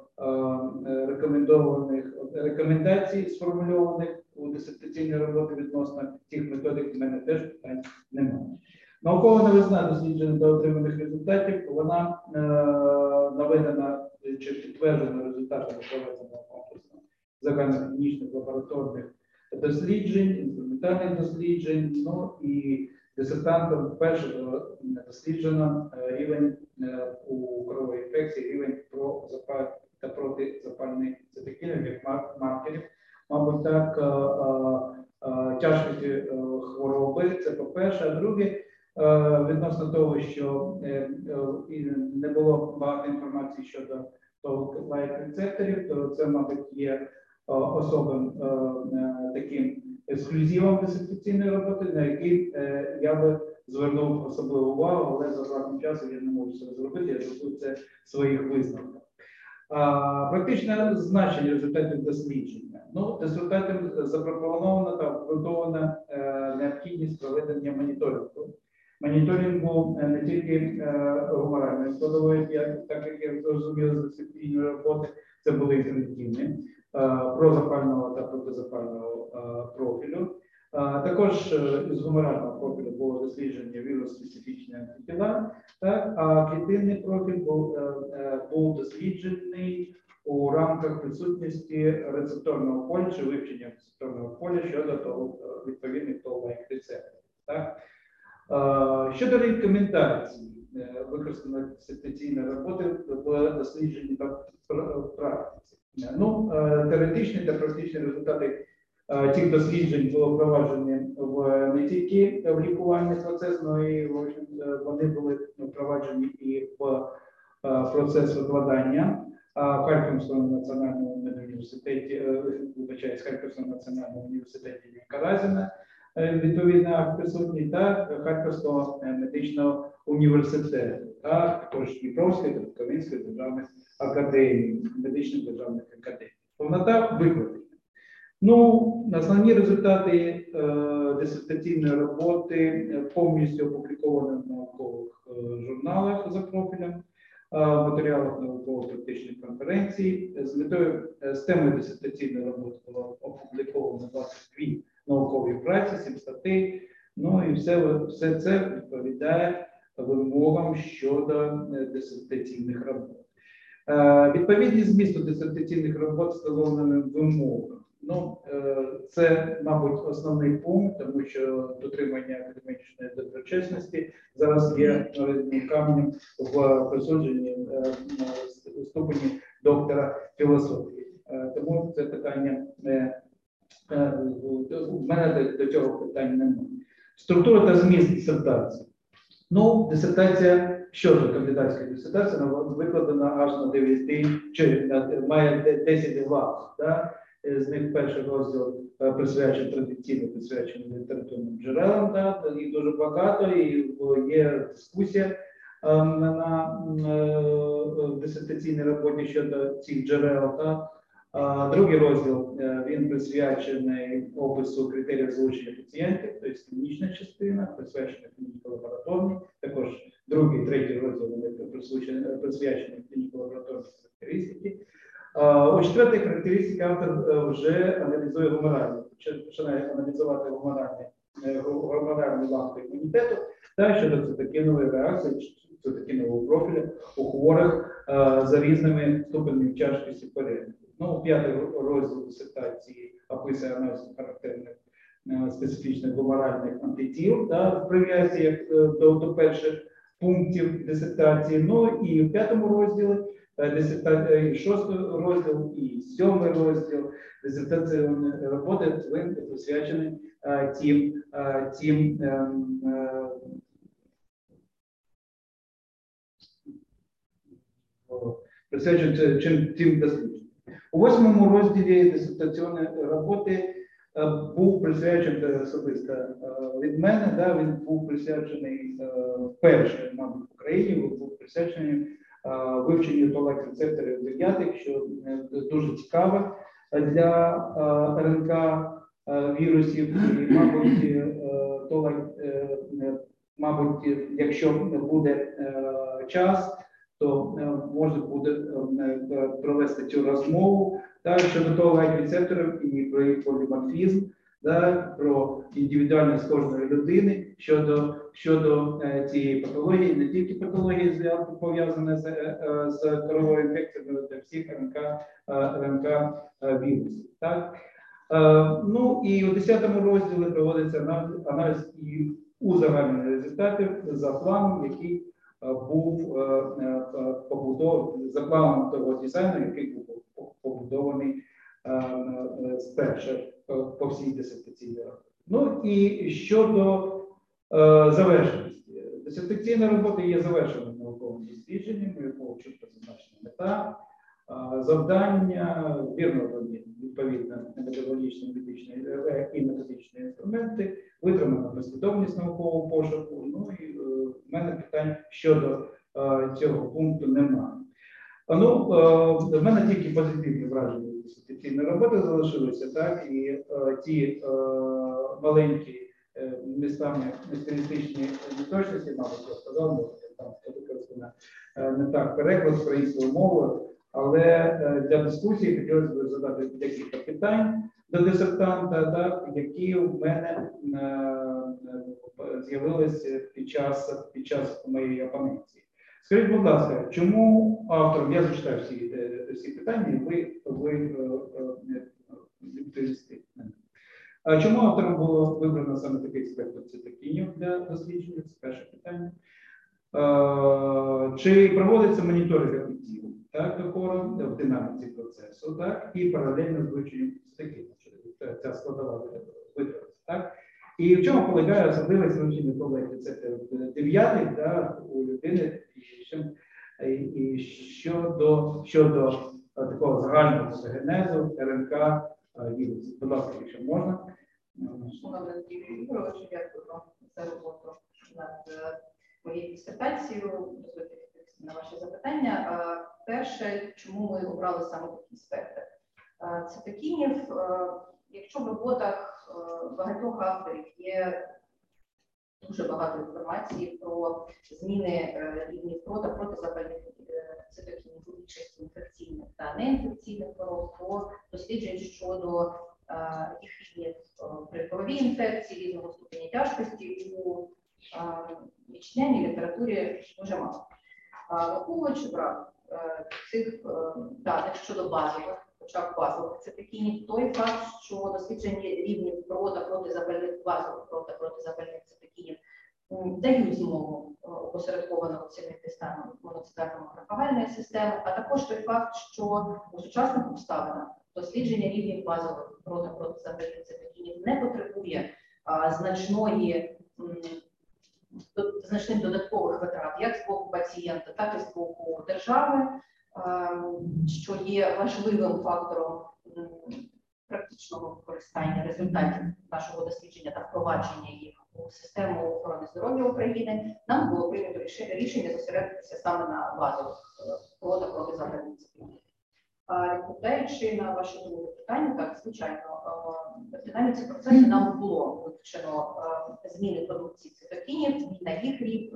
рекомендацій, сформульованих у дисертаційній роботі відносно цих методик, в мене теж питань немає. Наукова новизна дослідження та отриманих результатів, вона наведена чи підтверджена результатами проведеного комплексу загальноклінічних лабораторних досліджень, інструментальних досліджень, ну і дисертантом вперше досліджено рівень у корової інфекції, рівень та протизапальних цитокінів як маркерів. Мабуть, так, тяжкості хвороби, це по-перше, а друге, відносно того, що не було багато інформації щодо того лайк-рецепторів, то це, мабуть, є особим таким ексклюзивом дисертаційної роботи, на який я би звернув особливу увагу, але за власним часом я не можу це зробити, я зроблю це в своїх висновках. Практичне значення результатів дослідження. Ну, результатом запропонована та обґрунтована необхідність проведення моніторингу. Моніторингу не тільки гуморальної складової, так як я зрозумів з дисциплінної роботи, це були і когнітивні, прозапального та протизапального профілю. Також з гуморального профілю було дослідження вірус-специфічні антитіла, так, а клітинний профіль був досліджений у рамках присутності рецепторного поля чи вивчення рецепторного поля щодо відповідних лайк рецепторів. Щодо рекомендацій, використаної дисертаційної роботи в дослідженні та практиці. Ну, теоретичні та практичні результати цих досліджень було впроваджені не тільки в лікувальний процес, але і вони були впроваджені і в процес викладання в Харківському національному університеті, Харківському національному університеті Каразіна, відповідно акт присутній, та Харківського медичного університету, а також Дніпровської та Буковинської державних академій, медичних державних академій. Повнота викладення. Ну, основні результати дисертаційної роботи повністю опубліковані в наукових журналах за профілем, матеріалах науково-практичних конференцій. З темою дисертаційної роботи було опубліковано 22 наукові праці, 7 статей. Ну і все це відповідає вимогам щодо дисертаційних робот. Відповідність змісту дисертаційних робот встановленим вимогам. Ну, це, мабуть, основний пункт, тому що дотримання академічної доброчесності зараз є каменем в присудженні ступені доктора філософії. Тому це питання, в мене до цього питань немає. Структура та зміст дисертації. Ну, дисертація, щодо кандидатської дисертації, вона викладена аж на 9, чи має 10 глав. Да? З них перший розділ присвячений традиційно присвячений літературним джерелам, да? Їх дуже багато, і є дискусія в дисертаційній роботі щодо цих джерел. Да? Другий розділ, він присвячений опису критеріїв залучення пацієнтів, тобто клінічна частина, присвячена клініко-лабораторній, також другий, третій розділ вони присвячені клініко-лабораторній характеристики. У четвертій характеристиці автор вже аналізує гуморальні, починає аналізувати гуморальні лампи імунітету та щодо цитокінової реакції, цитокінового профілю у хворих за різними ступенями тяжкості перебігу. Ну, у п'ятий розділ дисертації описує аналіз характерних специфічних гуморальних антитіл в прив'язці до перших пунктів дисертації. Ну і в п'ятому розділі і шостий розділ, і сьомий розділ дисертаційної роботи присвячені тим дослідженням. У восьмому розділі дисертаційної роботи був присвячений особисто від мене, він був присвячений вперше, мабуть, в Україні, був присвячений вивченню толек рецепторів 9, що дуже цікаво для РНК вірусів. І, мабуть, якщо буде час, то можна буде провести цю розмову щодо толек рецепторів і про їх поліморфізм, про індивідуальність кожної людини щодо цієї патології, не тільки патології зв'язку пов'язані з коровою інфекцією, але всіх РНК вірусів. Ну і у 10 розділі проводиться аналіз і узагальнення результатів за планом, який був побудований, за планом того дизайну, який був побудований спершу по всій дисертаційній роботі. Ну і щодо завершеності. Дисертаційна робота є завершеним науковим дослідженням, у якого чітко зазначена мета, завдання, вірно відповідно методологічні і методичні інструменти, витримана послідовність наукового пошуку. Ну і в мене питань щодо цього пункту немає. Ну, в мене тільки позитивні враження від дисертаційної роботи залишилися, і ті маленькі містами стилістичні неточності, мабуть, я сказав, бо там використана не так переклад українською мовою, але для дискусії хотілося б задати декілька питань до дисертанта, які в мене з'явилися під час моєї опоненції. Скажіть, будь ласка, чому автором, я зачитаю всі питання, ви відповісти. Чому автором було вибрано саме такий спектр цитокінів для дослідження? Це перше питання. Чи проводиться моніторинг ефективу докору в динаміці процесу, і паралельно з вивченням цитокінів? Ця складова витратиться. І в чому полягає особливість вивчення толек рецепторів 9 у людини і щодо такого загального генезу РНК вірусів? Будь ласка, якщо можна. Шановний Андрій Ігорович, дякую вам за роботу над моєю дисертацією, дозвольте відповісти на ваші запитання. Перше, чому ми обрали саме такий спектр цитокінів? Якщо в роботах багатьох авторів є дуже багато інформації про зміни рівнів протизапальних цитокінів у більшості інфекційних та неінфекційних хвороб, то досліджень щодо їх рівнів при коровій інфекції різного ступеня тяжкості у вітчизняній літературі дуже мало. Враховуючи брак цих даних щодо базових, хоча б базових цитокінів, той факт, що дослідження рівнів протизапальних базових протизапальних цитокінів дають змогу опосередковано оцінити стан моноцитарно-макрофагальної системи, а також той факт, що у сучасних обставинах дослідження рівнів базових протизапальних цитокінів не потребує значних додаткових витрат як з боку пацієнта, так і з боку держави, що є важливим фактором практичного використання результатів нашого дослідження та впровадження їх у систему охорони здоров'я України, нам було прийнято рішення зосередитися саме на базових протизапальних цитокінів. Відповідаючи на ваше друге питання, так, звичайно, в динаміці процесу нам було вивчено зміни продукції цитокінів, на їх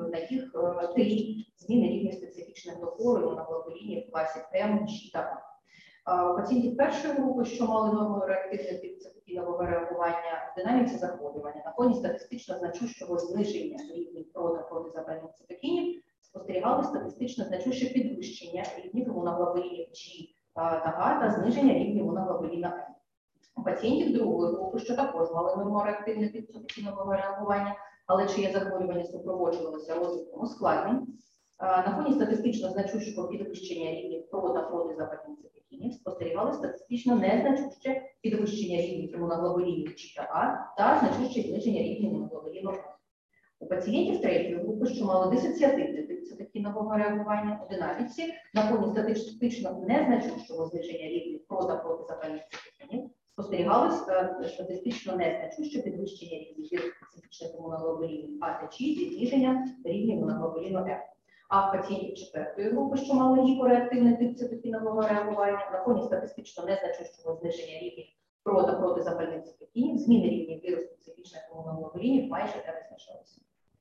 тлі, зміни рівня специфічних докору імуноглобулінів в класі М, G та А. У пацієнтів першої групи, що мали норму реактивного типу цитокінового реагування, в динаміці захворювання на фоні статистично значущого зниження рівнів протизапальних цитокінів спостерігали статистично значуще підвищення рівнів імуноглобулінів G та А та зниження рівня імуноглобуліна М. У пацієнтів другої групи, що також мали нормореактивне тип цитокінового реагування, але чиє захворювання супроводжувалося розвитком ускладнень, на фоні статистично значущого підвищення рівнів протизапальних цитокінів спостерігали статистично незначуще підвищення рівнів імуноглобулінів G та А та значуще зниження рівня імуноглобуліну М. У пацієнтів третьої групи, що мали дисоціативний тип цитокінового реагування у динаміці, на фоні статистично незначущого зниження рівнів протизапальних цитокінів спостерігалось статистично незначуще підвищення рівнів специфічних імуноглобулінів А та G зі зниженням рівня імуноглобуліну М. А в пацієнтів четвертої групи, що мали гіпореактивний тип цитокінового реагування, на фоні статистично незначущого зниження рівнів протизапальних цитокінів, зміни рівнів вірусу специфічних імуноглобулінів майже не визначалися.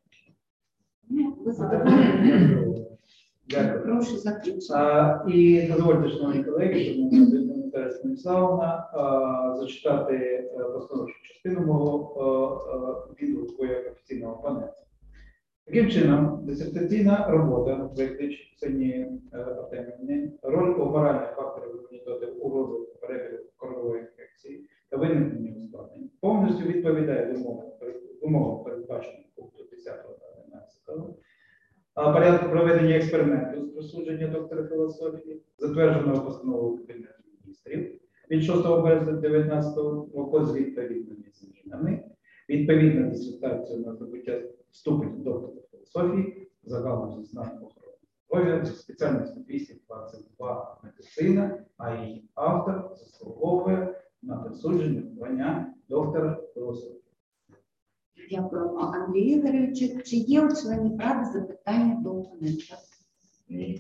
Ви задоволені? Дякую. Прошу закінчити. І дозвольте, шановні колеги, тому Наталя Станіславовна, зачитати постановчу частину мого відгуку як офіційного опонента. Таким чином, дисертаційна робота на проєкті Ксенії Артемівни «Роль гуморальних факторів імунітету у розвитку перебігу корової інфекції та виникнення ускладнень» повністю відповідає вимогам, передбачених пункту 10 та 11 порядку проведення експерименту з присудження доктора філософії, затвердженого постановою Кабінету міністрів від 6 березня 2019 року з відповідними змінами, відповідна дисертація на здобуття ступеню доктора філософії за галузі знань охорони здоров'я, спеціальністю 222 медицина, а її автор заслуговує на присудження звання доктора філософії. Дякуємо, Андрію Ігоровичу. Чи є у членів Ради запитання до опонента? Ні.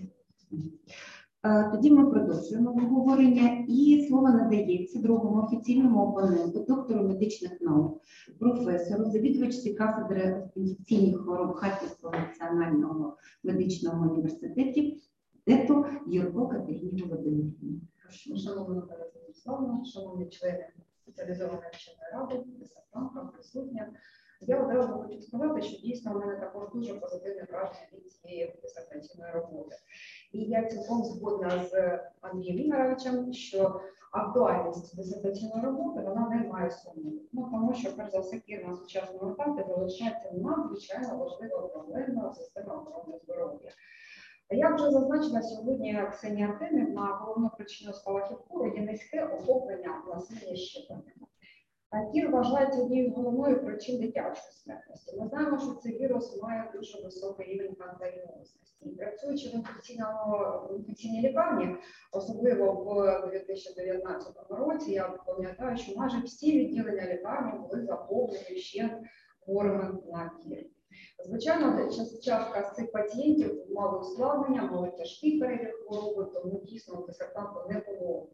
Тоді ми продовжуємо обговорення і слово надається другому офіційному опоненту, доктору медичних наук, професору, завідувачці кафедри інфекційних хвороб Харківського національного медичного університету ДЕТу Юрко Катерині Володимирівні. Прошу. Шановна Наталя Станіславовна, шановні члени спеціалізованої вченої ради, дисертантка, присутня. Я одразу хочу сказати, що дійсно у мене також дуже позитивне враження від цієї дисертаційної роботи. І я цілком згодна з Андрієм Ігоровичем, що актуальність дисертаційної роботи вона не має сумніву. Тому що, перш за все, на сучасному етапі залишається надзвичайно важлива проблема системи охорони здоров'я. Як вже зазначила сьогодні Ксенія Артемівна, головною причиною спалахів кору є низьке охоплення населення щепленнями. Кір вважається однією з головної причин дитячої смертності. Ми знаємо, що цей вірус має дуже високий рівень контагіозності. І працюючи в інфекційній лікарні, особливо в 2019 році, я пам'ятаю, що майже всі відділення лікарні були заповнені ще хворими на кір. Звичайно, частка з цих пацієнтів мали ускладнення, мали тяжкий перебіг хвороби, тому дійсно у дисертанту не було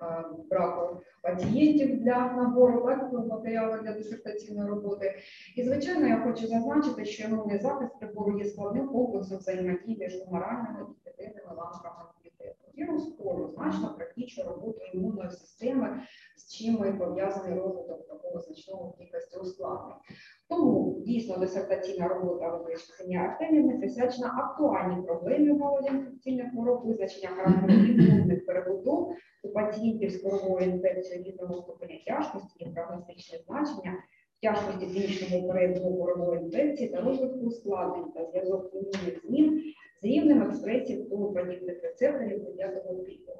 браку пацієнтів для набору матеріалу для дисертаційної роботи. І, звичайно, я хочу зазначити, що імунний захист при кору є складним комплексом взаємодії між гуморальними і клітинними ланками імунітету. Вірус кору значно практичує роботу імунної системи, з чим і пов'язаний розвиток такого значного кількості ускладнень. Тому дійсно дисертаційна робота Ксенії Артемівни присвячена актуальній проблемі галузі інфекційних хвороб, визначення характеру імунних перебудов у пацієнтів з коровою інфекцією різного ступеня тяжкості, і прогностичне значення тяжкості клінічного перебігу корової інфекції та розвитку ускладнень та зв'язок імунних змін з рівнем експресії впливоподібних рецепторів 9-го типу.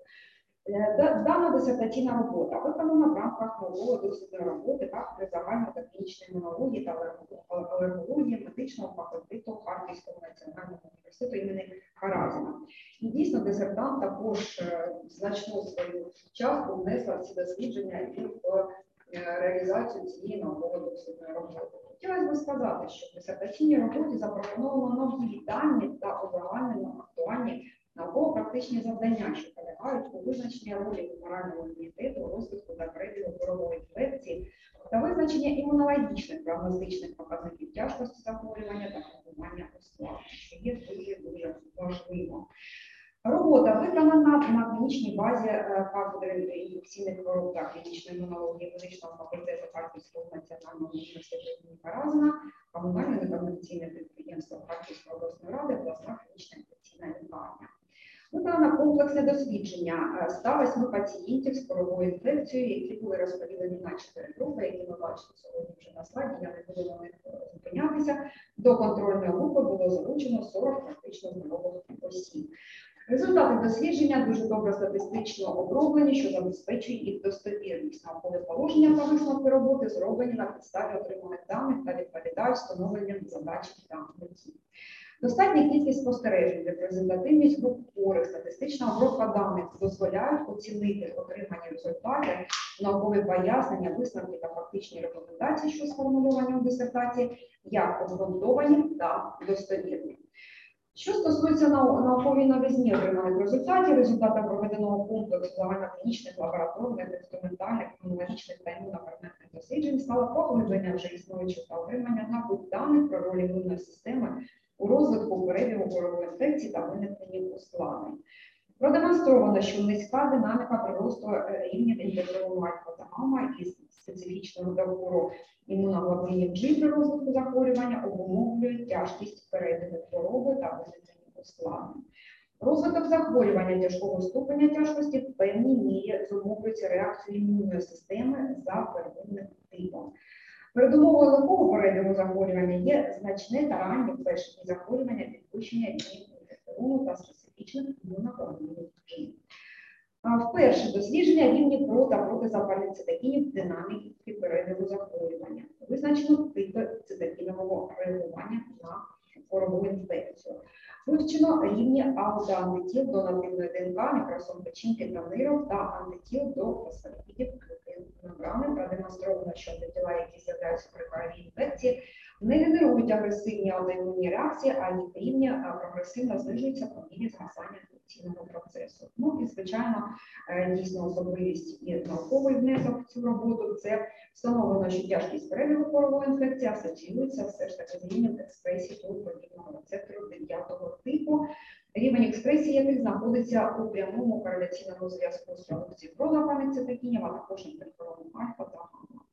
Дана дисертаційна робота виконана в рамках науково-дослідної роботи кафедри загальної та клінічної імунології та алергології медичного факультету Харківського національного університету імені Каразіна. І дійсно дисертант також значну свою частку внесла в ці дослідження і в реалізацію цієї науково-дослідної роботи. Хотілося б сказати, що в дисертаційній роботі запропоновано нові дані та узагальнено актуальні Науково-практичні завдання, що полягають у визначенні ролі гуморального імунітету, розвитку та перебігу корової інфекції та визначення імунологічних прогностичних показників тяжкості захворювання та формування ускладнень, що є дуже важливо. Робота виконана на клінічній базі кафедри інфекційних хвороб та клінічної імунології медичного факультету Харківського національного університету імені Каразіна, комунальне некомерційне підприємство Харківської обласної ради, обласна клінічна інфекційна лікарня. Виконано комплексне дослідження 108 пацієнтів з коровою інфекцією, які були розподілені на 4 групи, які ми бачимо сьогодні вже на слайді, я не буду на них зупинятися. До контрольної групи було залучено 40 практично здорових осіб. Результати дослідження дуже добре статистично оброблені, що забезпечує їх достовірність. Наукові положення та висновки роботи зроблені на підставі отриманих даних та відповідають встановленням задач та меті. Достатня кількість спостережень, репрезентативність груп хворих, статистична обробка даних дозволяють оцінити отримані результати, наукові пояснення, висновки та фактичні рекомендації, що сформульовані у дисертації, як обґрунтовані та достовірні. Що стосується науковій новизні отриманих результатів, результатом проведеного комплексу загальноклінічних, лабораторних, інструментальних, імунологічних та імунопредметних досліджень стало поглиблення вже існуючих та отримання набут даних про роль імунної системи у розвитку перебігу корової інфекції та виникненні ускладнень. Продемонстровано, що низька динаміка приросту рівнів інтерферону альфа та гамма із специфічного договору імуноглобулінів G при розвитку захворювання обумовлює тяжкість перебігу хвороби та виникнення ускладнень. Розвиток захворювання тяжкого ступеня тяжкості в певній мірі зумовлюється реакцією імунної системи за первинним типом. Передумовою легкого перебігу захворювання є значне та раннє перші дні захворювання, підвищення рівнів інтерферону та специфічних імуноглобулінів G. Вперше дослідження рівні про та протизапальних цитокінів динаміки перебігу захворювання. Визначено типи цитокінового реагування на корову інфекцію. Вивчено рівні аутоантитіл до нативної ДНК, мікросом печінки та нирок та антитіл до фосфоліпідів клітин мембрани. Продемонстровано, що антитіла, які з'являються при коровій інфекції, не генерують агресивні аутоімунні реакції, а їх рівні прогресивно знижуються по мірі згасання інфекційного процесу. Ну і, звичайно, дійсно особливість і науковий внесок в цю роботу – це встановлено, що тяжкість перебігу корової інфекції асоціюється все ж таки з рівнем експресії подібного рецептору 9-го типу, рівень експресії яких знаходиться у прямому кореляційному зв'язку з продукцією прозапальних цитокінів, а також інтерферону альфа та гамма.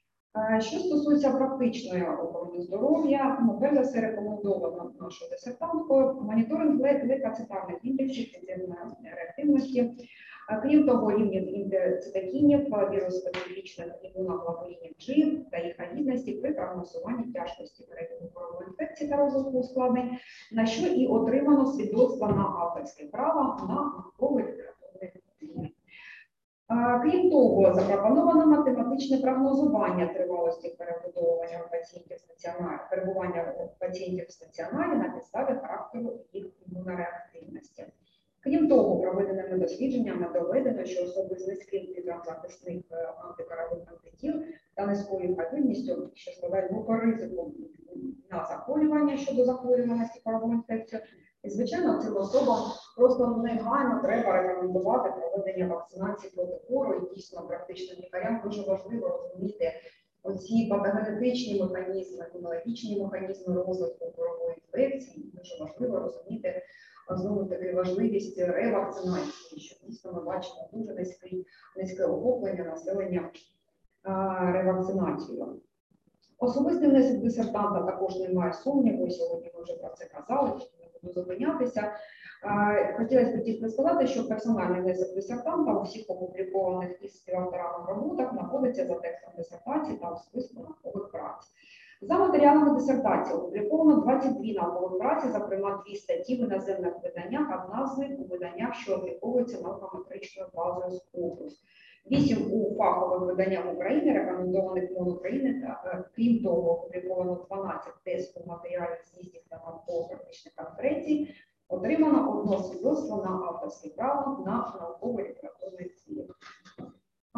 Що стосується практичної охорони здоров'я, перш за все рекомендовано нашою дисертанткою моніторинг лейкоцитарних індексів підземної реактивності. Крім того, рівні цитокінів, вірус-специфічних імуноглобулінів G та їх агітності при прогнозуванні тяжкості перебігу корової інфекції та розвитку ускладнень, на що і отримано свідоцтво на авторське право на науковий літературний твір. Крім того, запропоновано математичне прогнозування тривалості перебудовування перебування пацієнтів в стаціонарі на підставі характеру їх імунореактивності. Крім того, проведеними дослідженнями доведено, що особи з низьким титром захисних антикорових антитіл та низькою хабільністю, що складають групу ризику на захворювання щодо захворюваності коровою інфекцією, і, звичайно, цим особам просто негайно треба рекомендувати проведення вакцинації проти кору. І дійсно практичним лікарям дуже важливо розуміти оці патогенетичні механізми, імунологічні механізми розвитку корової інфекції. Дуже важливо розуміти знову таки важливість ревакцинації, що дійсно ми бачимо дуже низьке охоплення населення ревакцинацією. Особистий внесок дисертанта також немає сумніву, сьогодні ми вже про це казали, не буду зупинятися. Хотілося б тільки сказати, що персональний внесок дисертанта у всіх опублікованих із співавторами роботах знаходиться за текстом дисертації та у списку наукових праць. За матеріалами дисертації опубліковано 22 наукових праці, зокрема 2 статті в іноземних виданнях, одна з них у виданнях, що обліковується наукометричною базою Scopus. 8 у фахових виданнях України, рекомендованих МОН України, та крім того, опубліковано 12 тестових матеріалів з'їздів та науково-практичних конференцій, отримано одне свідоцтво на авторське право на науково-літературний твір.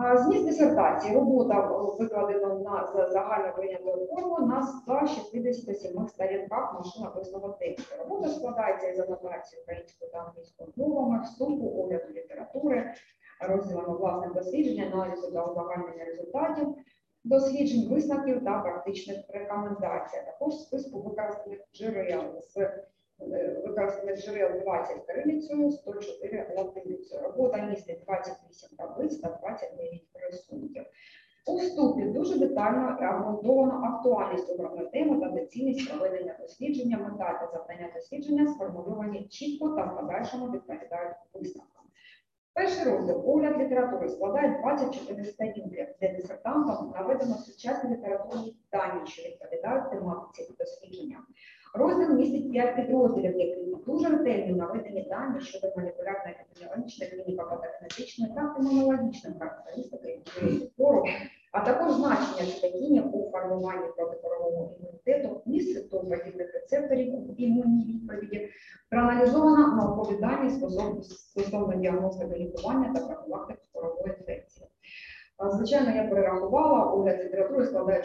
Зміст дисертації. Робота викладена на загально прийнятою формою на 167 сторінках машинописного тексту. Робота складається із анотації українською та англійською мовами, вступу, огляду літератури, розділами власних досліджень, аналізу та узагальнення результатів досліджень, висновків та практичних рекомендацій. Також списку використаних джерел. Використаних джерел 20 кирилицею, 104 латиницею. Робота містить 28 таблиць та 29 рисунків. У вступі дуже детально аргументовано актуальність обраної теми та доцільність проведення дослідження, мета та завдання дослідження сформульовані чітко та в подальшому відповідають висновкам. Перший розділ «Огляд літератури» складає 24 сторінки, де дисертантом наведено сучасні літературні дані, що відповідають тематиці дослідження. Розділ містить 5 підрозділів, в яких дуже ретельно наведені дані щодо молекулярної, епідеміологічної, клініко-патогенетичної та феноменологічної характеристики спору, а також значення цитокінів у формуванні протипорового імунітету, місце подібних рецепторів у імунній відповіді, проаналізовано наукові дані стосовно діагностики лікування та профілактики спорової інфекції. Звичайно, я перерахувала, огляд літератури складає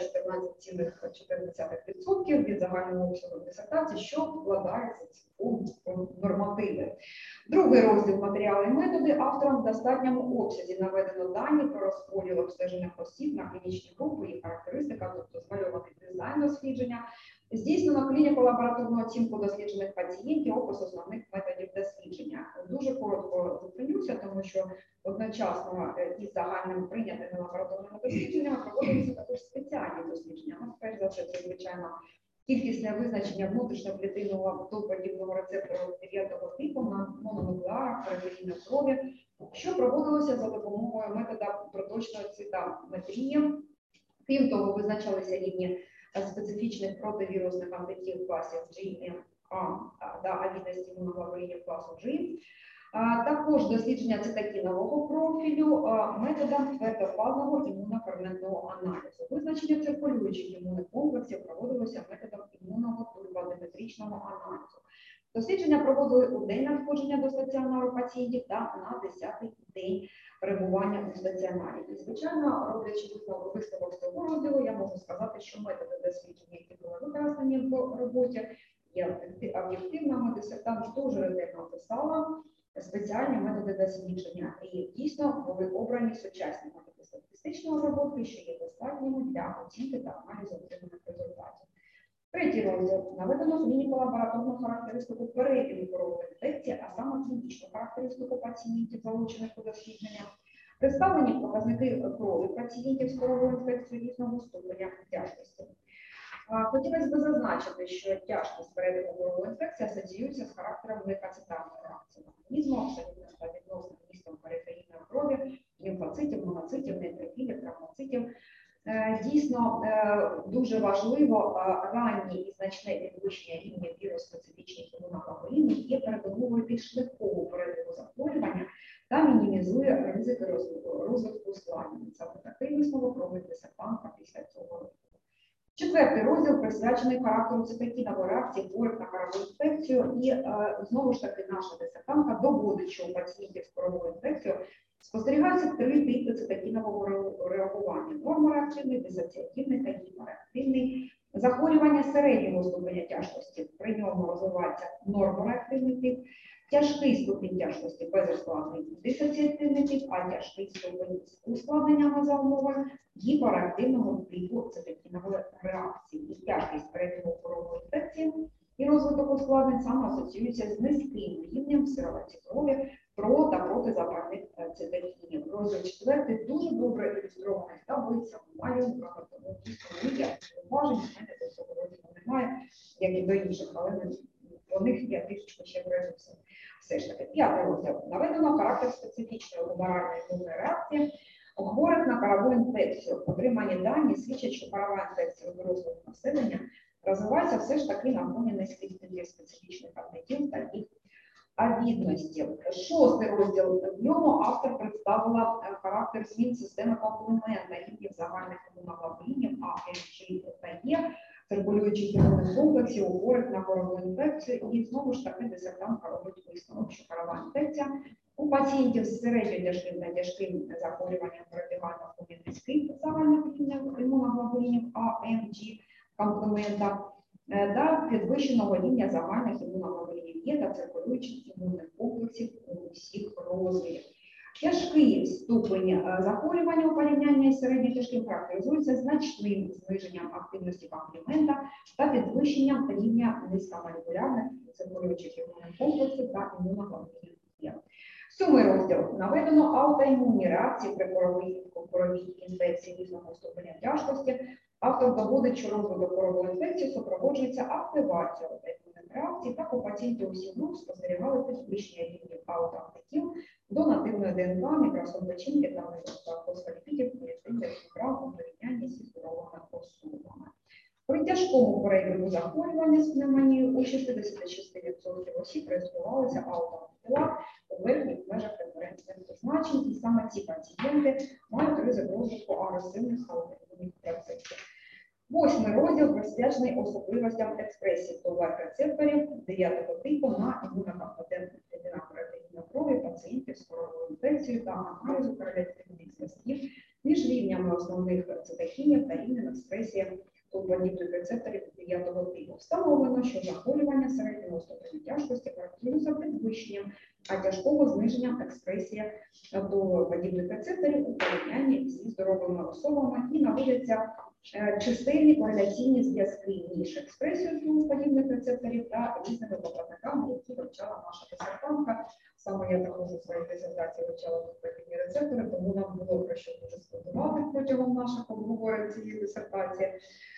14,4% від загального обсягу дисертації, що вкладається у нормативи. Другий розділ «Матеріали і методи» авторам в достатньому обсязі наведено дані про розподіл обстежених осіб на клінічні групи і характеристика, тобто змальований дизайн дослідження, здійснено клініко-лабораторну оцінку досліджених пацієнтів, опис основних методів дослідження. Дуже коротко зупинюся, тому що одночасно із загальним прийнятими лабораторними дослідженнями проводилися також спеціальні дослідження. Ну, перш за все, це, звичайно, кількісне визначення внутрішньоклітинного подібного рецептору 9-го типу на мононуклеарах периферійної крові, що проводилося за допомогою метода проточної цитометрії. Крім того, визначалися рівні специфічних противірусних антитіл класів GMA та авідності імуноглобулінів класу G. Також дослідження цитокінового профілю методом твердофазного імуноферментного аналізу. Визначення циркулюючих імунних комплексів проводилося методом імунного турбодиметричного аналізу. Дослідження проводили у день надходження до стаціонару пацієнтів та на 10-й день перебування у стаціонарі. І, звичайно, роблячи висновок з цього розділу, я можу сказати, що методи дослідження, які були використані в роботі, є об'єктивними. Дисертант дуже ретельно описала спеціальні методи дослідження. І дійсно були обрані сучасні методи статистичної розробки, що є достатніми для оцінки та аналізу отриманих результатів. Третій розділ. Наведено клініко-лабораторну характеристику перебігу корової інфекції, а саме клінічну характеристику пацієнтів, залучених у дослідження. Представлені показники крові пацієнтів з коровою інфекцією різного ступеня тяжкості. Хотілося б зазначити, що тяжкість перебігу корової інфекції асоціюється з характером лейкоцитарної реакції організму, абсолютно та відносним містом периферійної крові, лімфоцитів, моноцитів, нейтрофілів, травмоцитів. Дійсно, дуже важливо раннє і значне підвищення рівня вірус-специфічних імуноглобулінів є передумовою підшляхового перебігу захворювання та мінімізує ризики розвитку ускладнень. Саме такий висновок робить дисертантка після цього року. Четвертий розділ присвячений характеру цитокінової реакції хворих на корову інфекцію. І знову ж таки наша дисертантка доводить, що у пацієнтів з коровою інфекцією спостерігаються 3 типи цитокінового реагування: нормореактивний, дисоціативний та гіперреактивний. Захворювання середнього ступеня тяжкості, при ньому розвивається нормореактивний тип, тяжкий ступінь тяжкості безускладнений дисоціативний тип, а тяжкий ступінь з ускладненнями за умови гіперактивного типу цитокінової реакції. І тяжкість перебігу корової інфекції і розвиток ускладнень саме асоціюється з низьким рівнем сироватці крові про та протизапальних цитокінів. Розділ 4 дуже добре ілюстрований таблиця, малюнка, тому дійсно є уважень, мене до цього розділу немає, як і до інших, але по них я трішечки ще врежуся. Все ж таки, 5 розділ. Наведено характер специфічної гуморальної імунної реакції у хворих на корову інфекцію. Отримані дані свідчать, що корова інфекція у дорослого населення розвивається все ж таки на фоні низьких специфічних антитіл та їх авідності. 6-й розділ. В ньому автор представила характер змін системи комплемента рівнів загальних імуноглобулінів А, М, Ч та Е циркулюючих імунних комплексів у хворих на корову інфекцію. І знову ж таки дисертантка робить висновок, що корова інфекція у пацієнтів з середньо тяжким та тяжким захворюванням протягом низьких загальних рівнів імуноглобулінів А, М, G комплемента та підвищеного рівня загальних імуноглобулінів Е та циркулюючих імунних комплексів у всіх розмірів. Тяжкий ступень захворювання у порівнянні з середньо-тяжким характеризується значним зниженням активності комплемента та підвищенням рівня низькомолекулярних циркулюючих імунних комплексів та імуноглобулінів Е. 7 розділ наведено аутоімунні реакції при коровій інфекції різного ступеня тяжкості. Автор доводить, що розвиток корової інфекції супроводжується активацією аутоімунних реакцій. Так у пацієнтів усіх груп спостерігали підвищення рівнів аутоантитіл до нативної ДНК, мікросом печінки та фосфоліпідів, клітинних прав у порівнянні зі здоровими особами. При тяжкому перебігу захворювання з пневмонією у 66% осіб реєструвалися аутоантитіла у верхніх межах референсних значень, і саме ці пацієнти мають ризик розвитку агресивних аутоімунних процесів. 8 розділ присвячений особливостям експресії впливових рецепторів 9-го типу на імунокомпетентних клітинах реактивної крові пацієнтів з коровою інфекцією та аналізу кореляційних зв'язків між рівнями основних цитокінів та рівнем експресії подібних рецепторів 9-го типу. Встановлено, що захворювання середнього ступеню тяжкості характеризується підвищенням, а тяжкого зниженням експресії до подібних рецепторів у порівнянні зі здоровими особами і наводяться чисельні кореляційні зв'язки між експресією подібних рецепторів та різними показниками, які вивчала наша дисертантка. Саме я також у своїй дисертації вивчала подібні рецептори, тому нам було про що дуже складувати протягом наших обговорень цієї дисертації.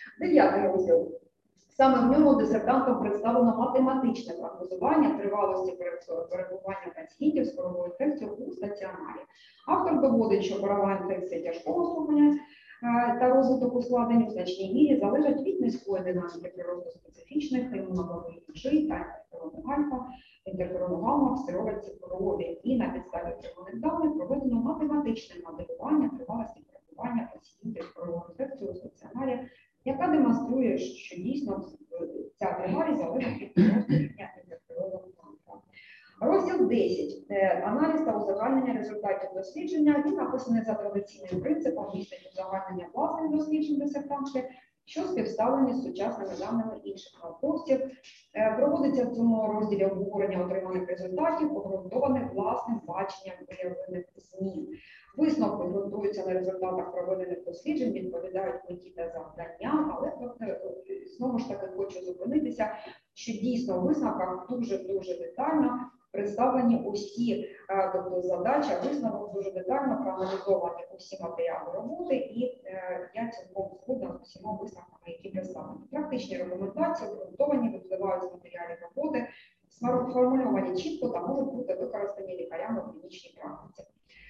9 розділ. Саме в ньому дисертантом представлено математичне прогнозування тривалості перебування пацієнтів з коровою інфекцією у стаціонарі. Автор доводить, що корова інфекція тяжкого ступеня та розвиток ускладнень у значній мірі залежать від низької динаміки приросту специфічних імуноглобулінів G та інтерферону альфа, інтерферону гамма в сироватці крові. І на підставі отриманих даних проведено математичне моделювання тривалості перебування пацієнтів з коровою інфекцією у стаціонарі, яка демонструє, що дійсно ця тривалість залежить від приросту рівня інтерферону альфа. Розділ 10. Аналіз та узагальнення результатів дослідження. Він написаний за традиційним принципом містить узагальнення власних досліджень дисертантки, що співставлені з сучасними даними інших науковців. Проводиться в цьому розділі обговорення отриманих результатів, обґрунтованих власним баченням виявлених змін. Висновки ґрунтуються на результатах проведених досліджень, відповідають меті та завданням, але знову ж таки хочу зупинитися, що дійсно в висновках дуже детально представлені усі, тобто задача, висновок дуже детально проаналізовані усі матеріали роботи, і я цілком згодна з усіма висновками, які представлені. Практичні рекомендації обґрунтовані, випливають з матеріалів роботи, сформульовані чітко та можуть бути використані лікарями в клінічній практиці.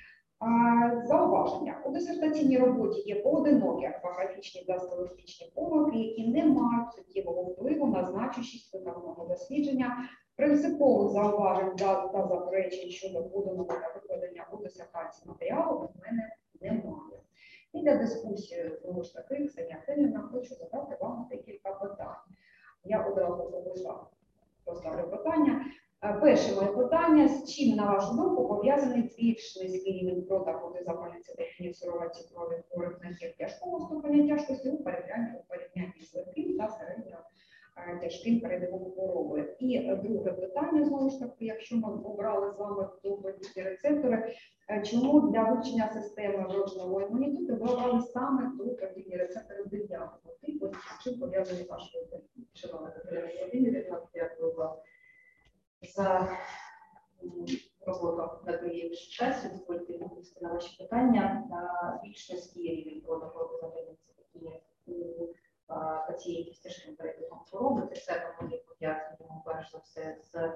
Зауваження. У дисертаційній роботі є поодинокі орфографічні та стилістичні помилки, які не мають суттєвого впливу на значущість виконаного дослідження. Принципових зауважень та заперечень щодо поданого та викладення у дисертації матеріалу в мене немає. І для дискусії, знову ж таки, Ксенія Артемівна, хочу задати вам декілька питань. Я одразу поставлю питання. Перше моє питання: з чим, на вашу думку, пов'язаний більш низький рівень протоку запальних цитокінів сироватці крові хворих на тяжкого ступеня тяжкості у порівнянні з легким та середньо тяжким перебігом хвороби? І друге питання, знову ж таки, якщо ми обрали з вами подібні рецептори, чому для вивчення системи вродженого імунітету ви обрали саме подібні рецептори 9-го типу, з чим пов'язані ваші вибір? Шановна Катерина Володимирівна, дякую вам за роботу на період часу. Дозвольте відповісти на ваші питання. Більш низький рівень протоколу запальних цитокінів у пацієнтів з тяжким перебігом хвороби. Це все вони пов'язані, перш за все,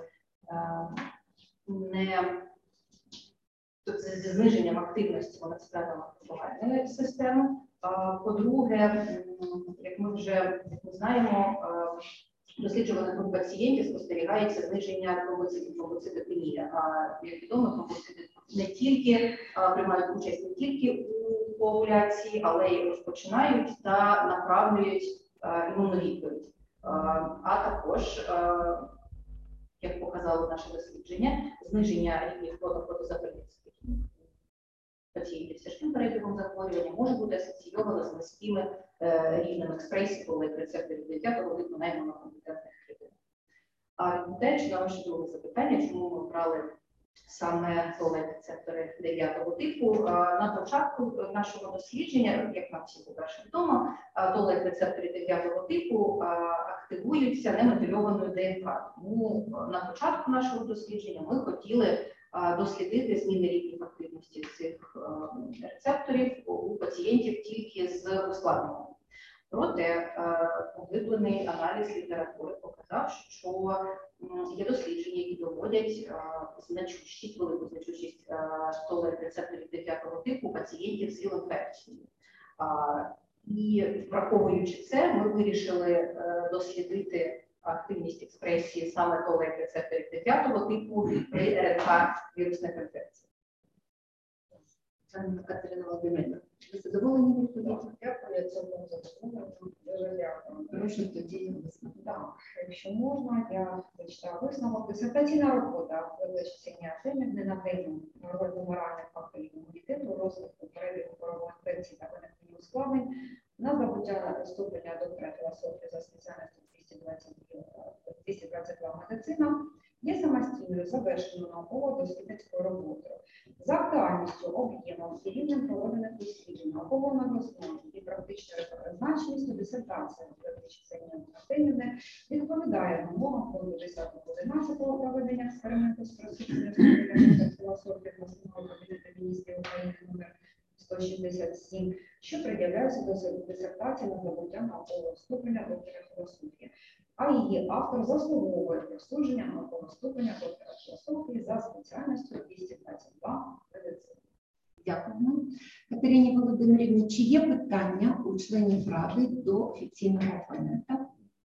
з зниженням активності моноцитарно-активувальної системи. По-друге, як ми вже знаємо, досліджуваних груп пацієнтів спостерігається зниження тромбоцитопенії. Як відомо, тромбоцити не тільки приймають участь не тільки у коагуляції, але й розпочинають та направлюють імунну відповідь. А також, як показало наше дослідження, зниження рівнів фотозапальницьких пацієнтів з тяжким перебігом захворювання може бути асоційовано з низькими рівнями експресії рецепторів 9-го типу на імунокомпетентних клітинах. А теж на ваше друге запитання, чому ми обрали саме рецептори 9-го типу. На початку нашого дослідження, як нам всім по-перше відомо, рецептори 9-го типу активуються неметильованою ДНК. Тому на початку нашого дослідження ми хотіли дослідити зміни рівнів активності цих рецепторів у пацієнтів тільки з ускладненням. Проте поглиблений аналіз літератури показав, що є дослідження, які доводять велику значущість рецепторів 9-го типу у пацієнтів з ВІЛ-інфекцією. І враховуючи це, ми вирішили дослідити активність експресії саме рецепторів 9-го типу при РНК вірусних інфекцій. Катерина Володимирівна, ви задоволені відповідь? Дякую, це було задоволено. Дуже дякую. Прошу тоді висновок. Так, якщо можна, я зачитаю висновок. Дисертаційна робота визначення терміни на тему роль гуморальних факторів імунітету, розвитку перебігу корової інфекції та виникнення ускладнень на здобуття ступеня доктора філософії за спеціальністю 222 медицина є самостійною завершеною науково-дослідницькою роботою. За актуальністю, об'ємом і рівнем проведених досліджень, наукового основи і практичною значністю дисертація терміни відповідає вимогам коду 10.11 проведення експерименту з просвітленням філософії Національного кабінету міністрів України номер 167, що пред'являється до дисертації на здобуття наукового ступеня доктора філософії. А її автор заслуговує присудження наукового ступеня доктора філософії за спеціальністю 222 медицини. Дякуємо. Катерині Володимирівні, чи є питання у членів Ради до офіційного опонента?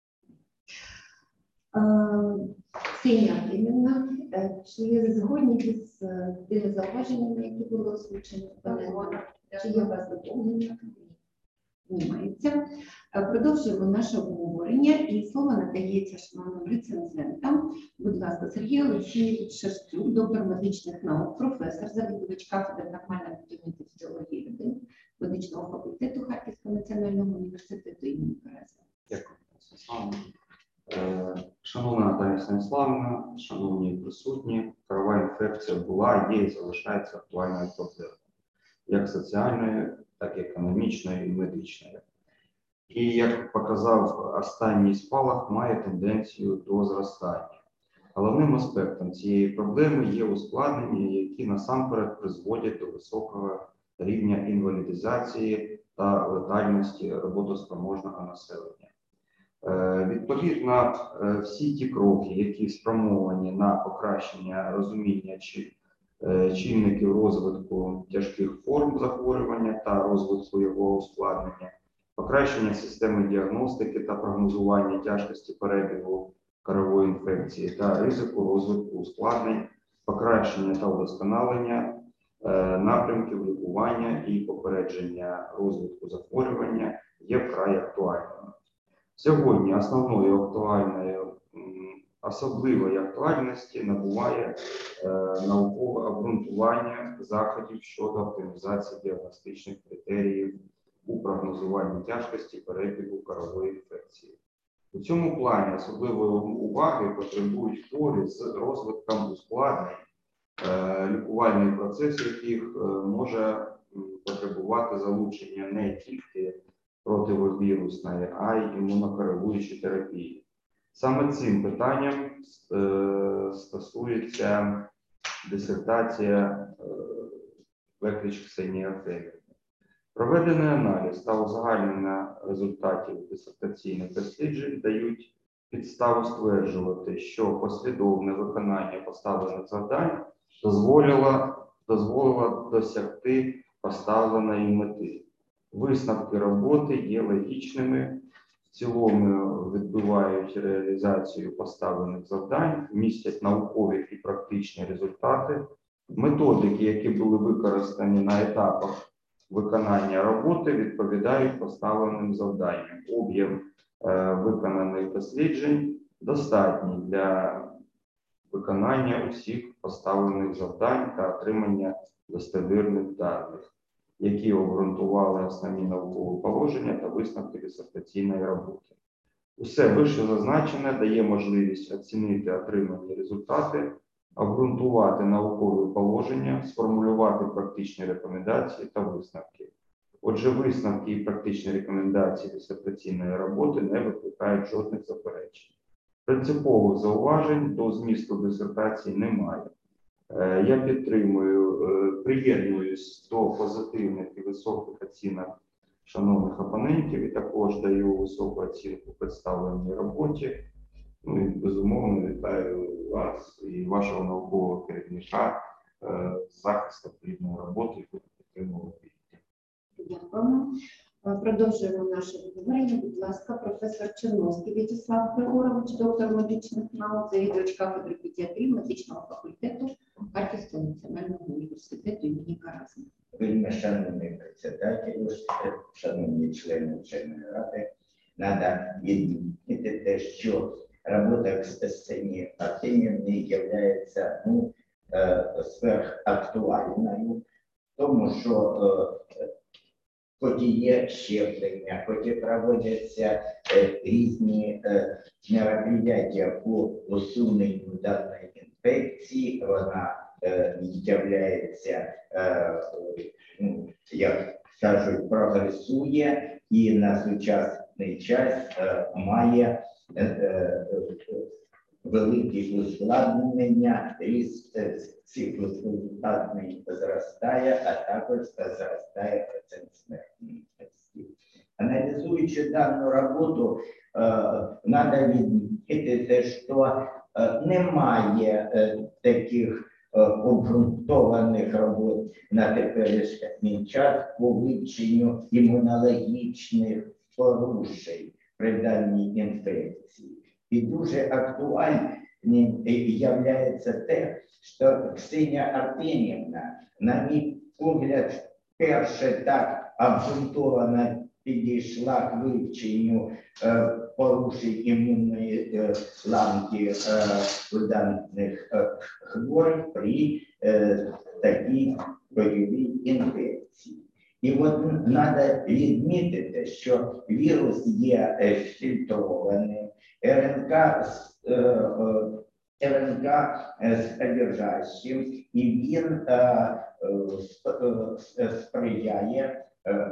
Ксенія Антонівна, чи згодні з тими зауваженнями, які були озвучені опонентом? Чи є у вас доповнення? Знімається. Продовжуємо наше обговорення і слово надається шановним рецензентам. Будь ласка, Сергій Олексійович Шерстюк, доктор медичних наук, професор, завідувач кафедри нормальної анатомії та фізіології людини медичного факультету Харківського національного університету імені Караза. Дякую, Станіславна. Шановна Наталія Станіславівна, шановні присутні, корова інфекція була, є і залишається актуальною проблемою, як соціальною, так і економічною і медичною. І, як показав останній спалах, має тенденцію до зростання. Головним аспектом цієї проблеми є ускладнення, які насамперед призводять до високого рівня інвалідизації та летальності роботоспроможного населення. Відповідно, всі ті кроки, які спрямовані на покращення розуміння чинників розвитку тяжких форм захворювання та розвитку його ускладнення, покращення системи діагностики та прогнозування тяжкості перебігу корової інфекції та ризику розвитку ускладнень, покращення та вдосконалення напрямків лікування і попередження розвитку захворювання є вкрай актуальними. Сьогодні особливої актуальності набуває наукове обґрунтування заходів щодо оптимізації діагностичних критеріїв у прогнозуванні тяжкості перебігу корової інфекції. У цьому плані особливої уваги потребують хворі з розвитком ускладнень, лікувальний процес яких може потребувати залучення не тільки противовірусної, а й імунокоригуючої терапії. Саме цим питанням стосується дисертація Веклич Ксенії Артемівни. Проведений аналіз та узагальнення результатів дисертаційних досліджень дають підставу стверджувати, що послідовне виконання поставлених завдань дозволило досягти поставленої мети. Висновки роботи є логічними, в цілому відбивають реалізацію поставлених завдань, містять наукові і практичні результати. Методики, які були використані на етапах виконання роботи відповідають поставленим завданням. Об'єм виконаних досліджень достатній для виконання усіх поставлених завдань та отримання достовірних даних, які обґрунтували основні наукові положення та висновки дисертаційної роботи. Усе вище зазначене дає можливість оцінити отримані результати, обґрунтувати наукові положення, сформулювати практичні рекомендації та висновки. Отже, висновки і практичні рекомендації дисертаційної роботи не викликають жодних заперечень. Принципових зауважень до змісту дисертації немає. Я приєднуюсь до позитивних і високих оцінок шановних опонентів і також даю високу оцінку представленій роботі. Ну і безумовно вітаю вас і вашого наукового керівника з захисту плідної роботи, яку підтримувати. Дякуємо. Продовжуємо наше обговорення. Будь ласка, професор Черновський В'ячеслав Григорович, доктор медичних наук, завідувач кафедри педіатрії медичного факультету Харківського національного університету імені Каразіна. Вельми шановний председатель, шановні члени вченої ради, треба відмітити те, що робота Ксенії Артемівни є сверхактуальною, тому що хоч і є щеплення, хоч і проводяться різні мероприятия по усуненню даної інфекції, вона являється, як кажуть, прогресує і на сучасний час має великі ускладнення, ріст цих ускладнень зростає, а також зростає процент смертності. Аналізуючи дану роботу, треба відмітити те, що немає таких обґрунтованих робот на теперішній час по вивченню імунологічних порушень при даній інфекції. І дуже актуальним є те, що Ксенія Артемівна, на мій погляд, перше так обґрунтовано підійшла к вивченню порушень імунної ланки у даних хворих при такій бойовій інфекції. І от треба відмітити, що вірус є фільтрованим, РНК содержащим, і він сприяє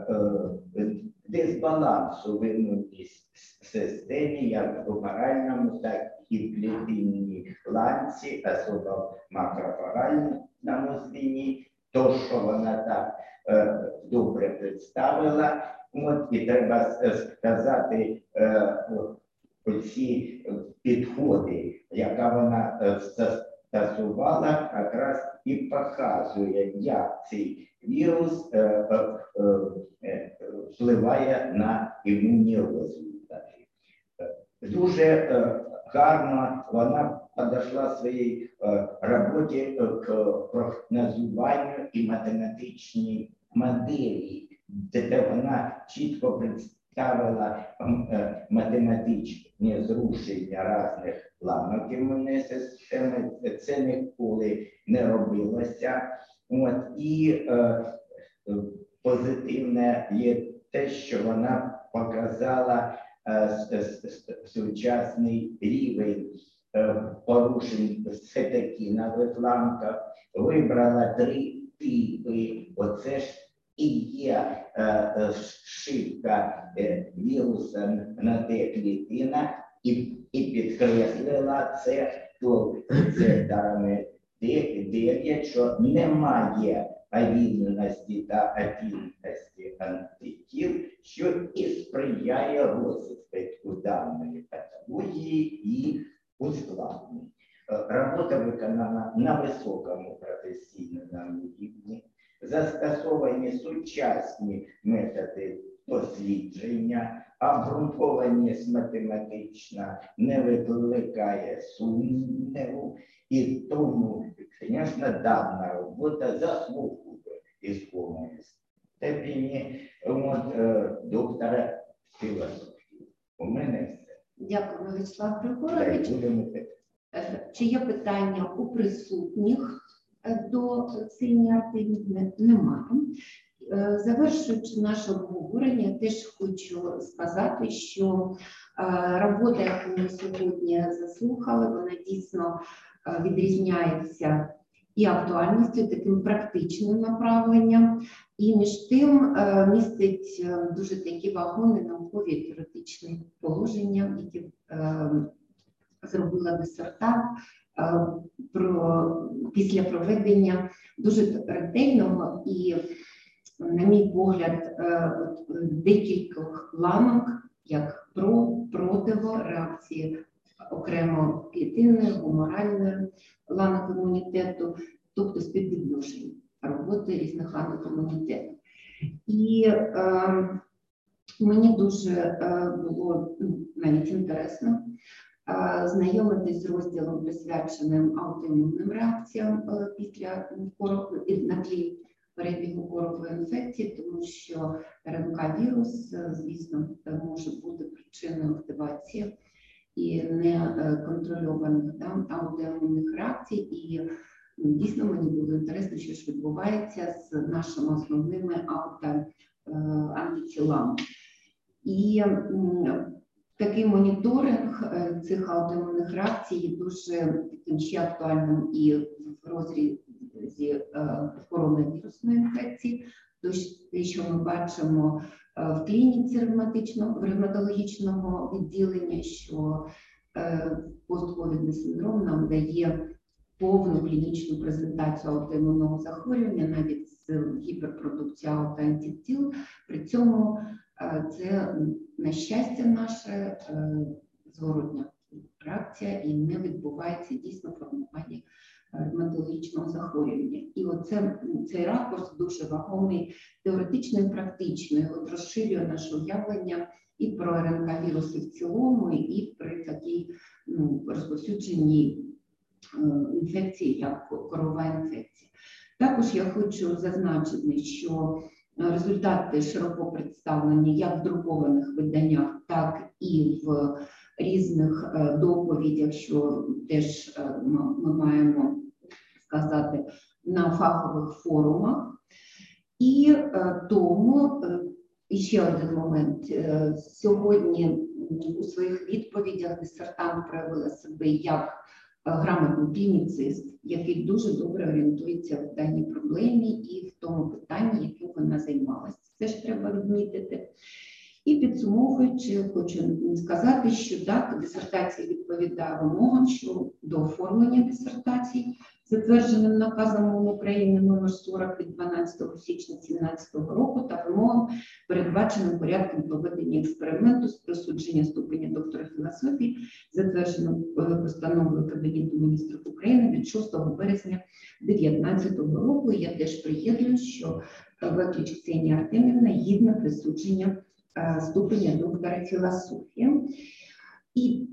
дисбалансу в імунній системі, як в гуморальному, так і в клітинній ланці, особливо в макрофагальному звіні, то, що вона так добре представила. От, і треба сказати, ці підходи, яка вона застосувала, якраз і показує, як цей вірус впливає на імунні розвитки. Дуже гарно вона підійшла в своїй роботі к прогнозуванню і математичній моделі, де вона чітко представила математичні зрушення різних ланок імунної системи. Це ніколи не робилося. От, і позитивне є те, що вона показала сучасний рівень порушень в цитокінових ланках, вибрала 3 типи. Оце ж і є шибка віруса на Т-клітина, і підкреслила це дарами 9, що немає авільності та афінності антитіл, що і сприяє розвитку даної патології і ускладнень. Робота виконана на високому професійному рівні, застосовані сучасні методи дослідження, обґрунтованість математична не викликає сумніву, і тому, звісно, дана робота заслуговує іскомості степені доктора філософії. У мене все. Дякую, Вячеслав Далі Григорович. будемо Чи є питання у присутніх до Ксенії Артемівни? Немає. Завершуючи наше обговорення, теж хочу сказати, що робота, яку ми сьогодні заслухали, вона дійсно відрізняється і актуальністю, таким практичним направленням, і між тим містить дуже такі вагомі наукові і теоретичні положення, які зробила дисертант після проведення дуже ретельного і, на мій погляд, декількох ланок, як противо-реакції окремо клітинної, гуморальної ланок імунітету, тобто співвідношень роботи різних ланок імунітету. І мені дуже було навіть інтересно знайомитись з розділом, присвяченим аутоімунним реакціям на тлі перебігу корової інфекції, тому що РНК-вірус, звісно, може бути причиною активації і неконтрольованих аутоімунних реакцій. І дійсно мені було інтересно, що ж відбувається з нашими основними антитілами. І такий моніторинг цих аутоімунних реакцій є дуже таким ще актуальним і в розрізі коронавірусної інфекції. Те, що ми бачимо в клініці ревматологічного відділення, що постковідний синдром нам дає повну клінічну презентацію аутоімунного захворювання, навіть з гіперпродукцією аутоантитіл. При цьому це, на щастя, наша зворотня реакція і не відбувається дійсно формування ревматологічного захворювання. І цей ракурс дуже вагомий теоретично і практично, і розширює наше уявлення і про РНК-віруси в цілому, і при такій розповсюдженій інфекції, як корова інфекція. Також я хочу зазначити, що результати широко представлені як в друкованих виданнях, так і в різних доповідях, що теж ми маємо сказати на фахових форумах. І тому, ще один момент, сьогодні у своїх відповідях дисертант проявила себе як грамотний клініцист, який дуже добре орієнтується в даній проблемі і в тому питанні, яким вона займалася. Це ж треба відмітити. І підсумовуючи, хочу сказати, що так, дисертація відповідає вимогам щодо оформлення дисертацій, затвердженим наказом МОН України номер 40 від 12 січня 2017 року та вимогам, передбаченим порядком проведення експерименту з присудження ступеня доктора філософії, затвердженим постановою Кабінету міністрів України від 6 березня 2019 року. Я теж приєднуюсь, що Веклич Ксенія Артемівна гідна присудження ступеня доктора філософії. І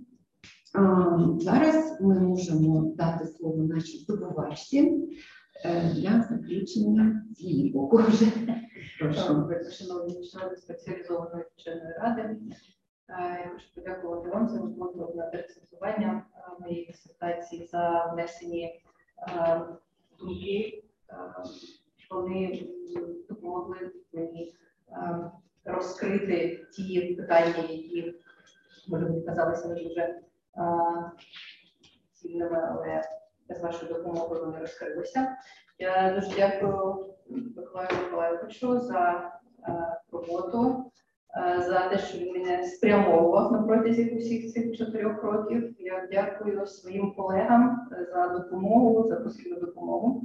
зараз ми можемо дати слово нашій здобувачці для заключення з її боку. Прошу. Шановні члени спеціалізованої вченої ради, я хочу подякувати вам за роботу над рецензуванням моєї дисертації, за внесені думки. Вони допомогли мені розкрити ті питання, які, може, мені казалися не дуже цільними, але з вашою допомогою вони розкрилися. Я дуже дякую Миколаю Миколайовичу за роботу, за те, що він мене спрямовував на протязі усіх цих 4 років. Я дякую своїм колегам за допомогу, за постійну допомогу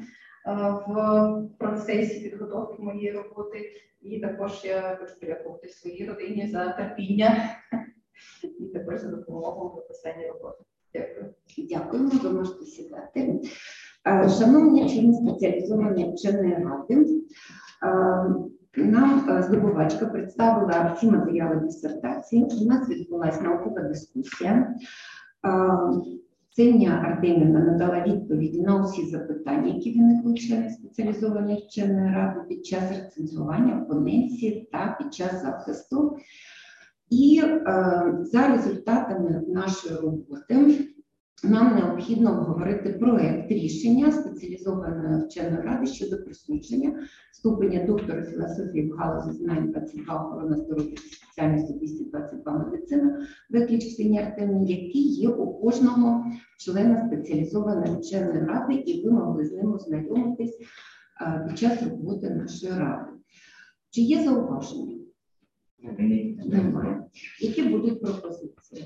в процесі підготовки моєї роботи. І також я хочу подякувати своїй родині за терпіння і також за допомогу в написанні роботи. Дякую. Дякуємо, ви можете сідати. Шановні члени спеціалізованої вченої ради, нам здобувачка представила всі матеріали дисертації. У нас відбулася наукова дискусія. Ксенія Артемівна надала відповіді на усі запитання, які виникли у членів спеціалізованої вченої ради під час рецензування, поненції та під час захисту. І за результатами нашої роботи нам необхідно обговорити проект рішення спеціалізованої вченої ради щодо присудження ступеня доктора філософії в галузі знань 22 охорона здоров'я спеціальністю 222 медицина Ветліч Ксенії Артемівни, які є у кожного члена спеціалізованої вченої ради, і ви могли з ним ознайомитись під час роботи нашої ради. Чи є зауваження? Немає. Які будуть пропозиції?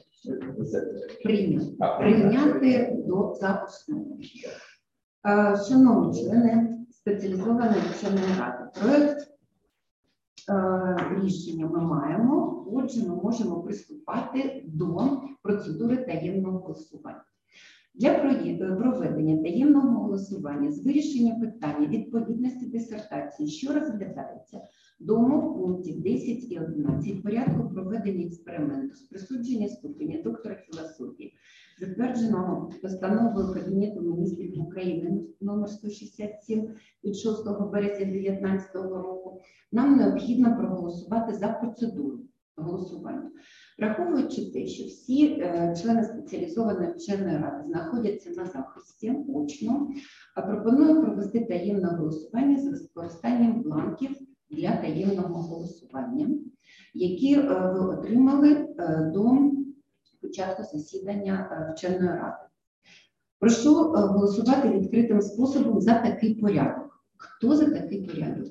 Прийняти за основу. Шановні члени спеціалізованої вченої ради, проект рішення ми маємо, отже, ми можемо приступати до процедури таємного голосування. Для проведення таємного голосування з вирішення питання відповідності дисертації, що розглядається до умов пунктів 10 і 11 порядку проведення експерименту з присудження ступеня доктора філософії, затвердженого постановою Кабінету міністрів України номер 167 від 6 березня 2019 року, нам необхідно проголосувати за процедуру голосування. Враховуючи те, що всі члени спеціалізованої вченої ради знаходяться на захисті очно, пропоную провести таємне голосування з використанням бланків для таємного голосування, які ви отримали до початку засідання вченої ради. Прошу голосувати відкритим способом за такий порядок. Хто за такий порядок?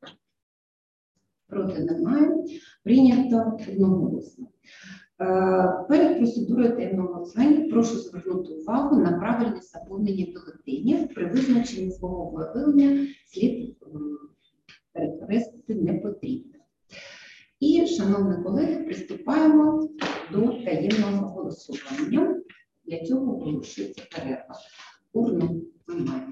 Проти немає. Прийнято одноголосно. Перед процедурою таємного голосування прошу звернути увагу на правильне заповнення бюлетенів. При визначенні свого виявлення слід перехрестити не потрібно. І, шановні колеги, приступаємо до таємного голосування. Для цього оголошується перерва. Урну виймаємо.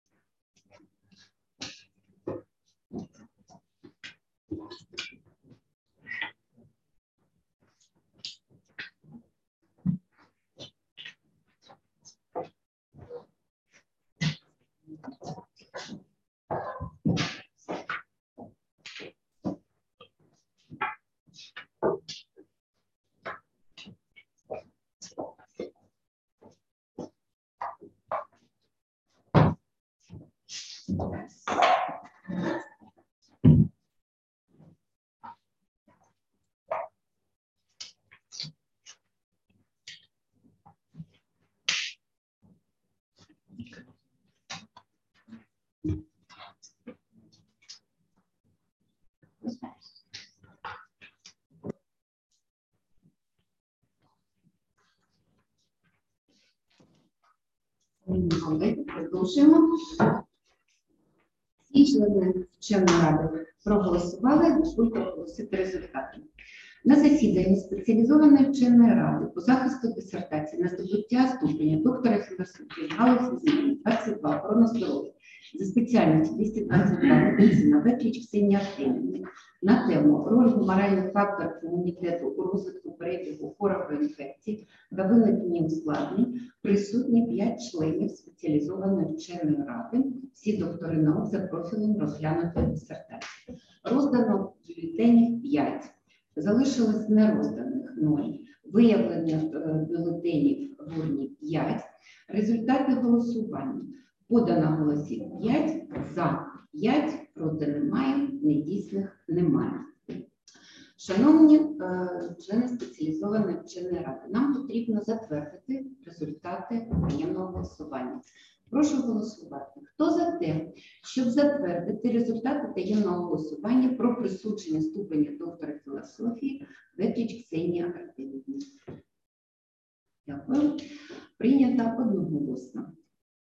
Колеги, продовжуємо. Всі члени вченої ради проголосували, дозвольте оголосити результати. На засіданні спеціалізованої вченої ради по захисту дисертації на здобуття ступеня доктора філософії в галузі знань 22 охорона здоров'я за спеціальністю 222 медицина Ветліч Ксенії Артемівни на тему «Роль гуморальних факторів імунітету у розвитку перебігу хворобної інфекції та виникнення ускладнень» присутні 5 членів спеціалізованої вченої ради, всі доктори наук за профілем розглянутої дисертації. Роздано бюлетенів 5, залишилось нерозданих 0, виявлених бюлетенів в урні 5, результати голосування. Подано голосів 5, за 5, проти немає, недійсних немає. Шановні члени спеціалізованої вченої ради, нам потрібно затвердити результати таємного голосування. Прошу голосувати. Хто за те, щоб затвердити результати таємного голосування про присудження ступеня доктора філософії Ветліч Ксенії Артемівни? Дякую. Прийнято одноголосно.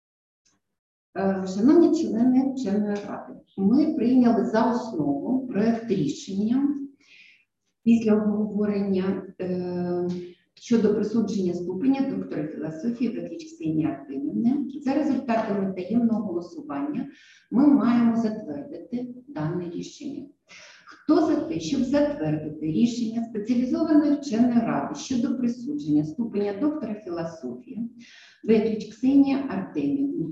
Шановні члени вченої ради, ми прийняли за основу проект рішення після обговорення щодо присудження ступеня доктора філософії Ветліч Ксенії Артемівни. За результатами таємного голосування ми маємо затвердити дане рішення. Хто за те, щоб затвердити рішення спеціалізованої вченої ради щодо присудження ступеня доктора філософії Ветліч Ксенія Артемівні?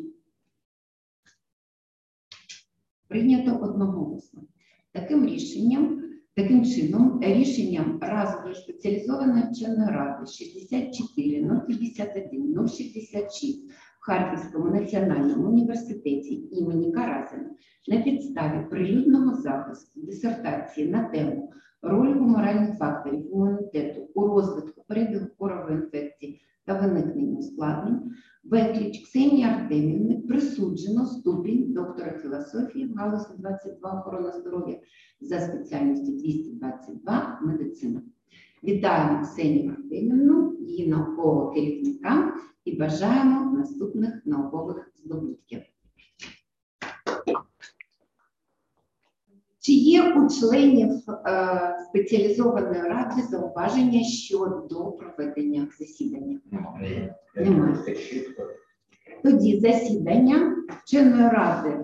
Прийнято одноголосно. Таким чином, рішенням разової спеціалізованої вченої ради 64 051 066 в Харківському національному університеті імені Каразіна на підставі прилюдного захисту дисертації на тему роль гуморальних факторів імунітету у розвитку перебігу корової інфекції та виникненню ускладнень Ветліч Ксенії Артемівни присуджено ступінь доктора філософії в галузі 22 охорона здоров'я за спеціальністю 222 медицина. Вітаємо Ксенію Артемівну, її наукового керівника і бажаємо наступних наукових здобутків. Чи є у членів спеціалізованої ради зауваження щодо проведення засідання? Немає. Тоді засідання вченої ради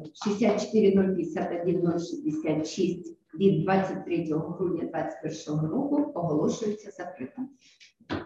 64051-066 від 23 грудня 2021 року оголошується закритим.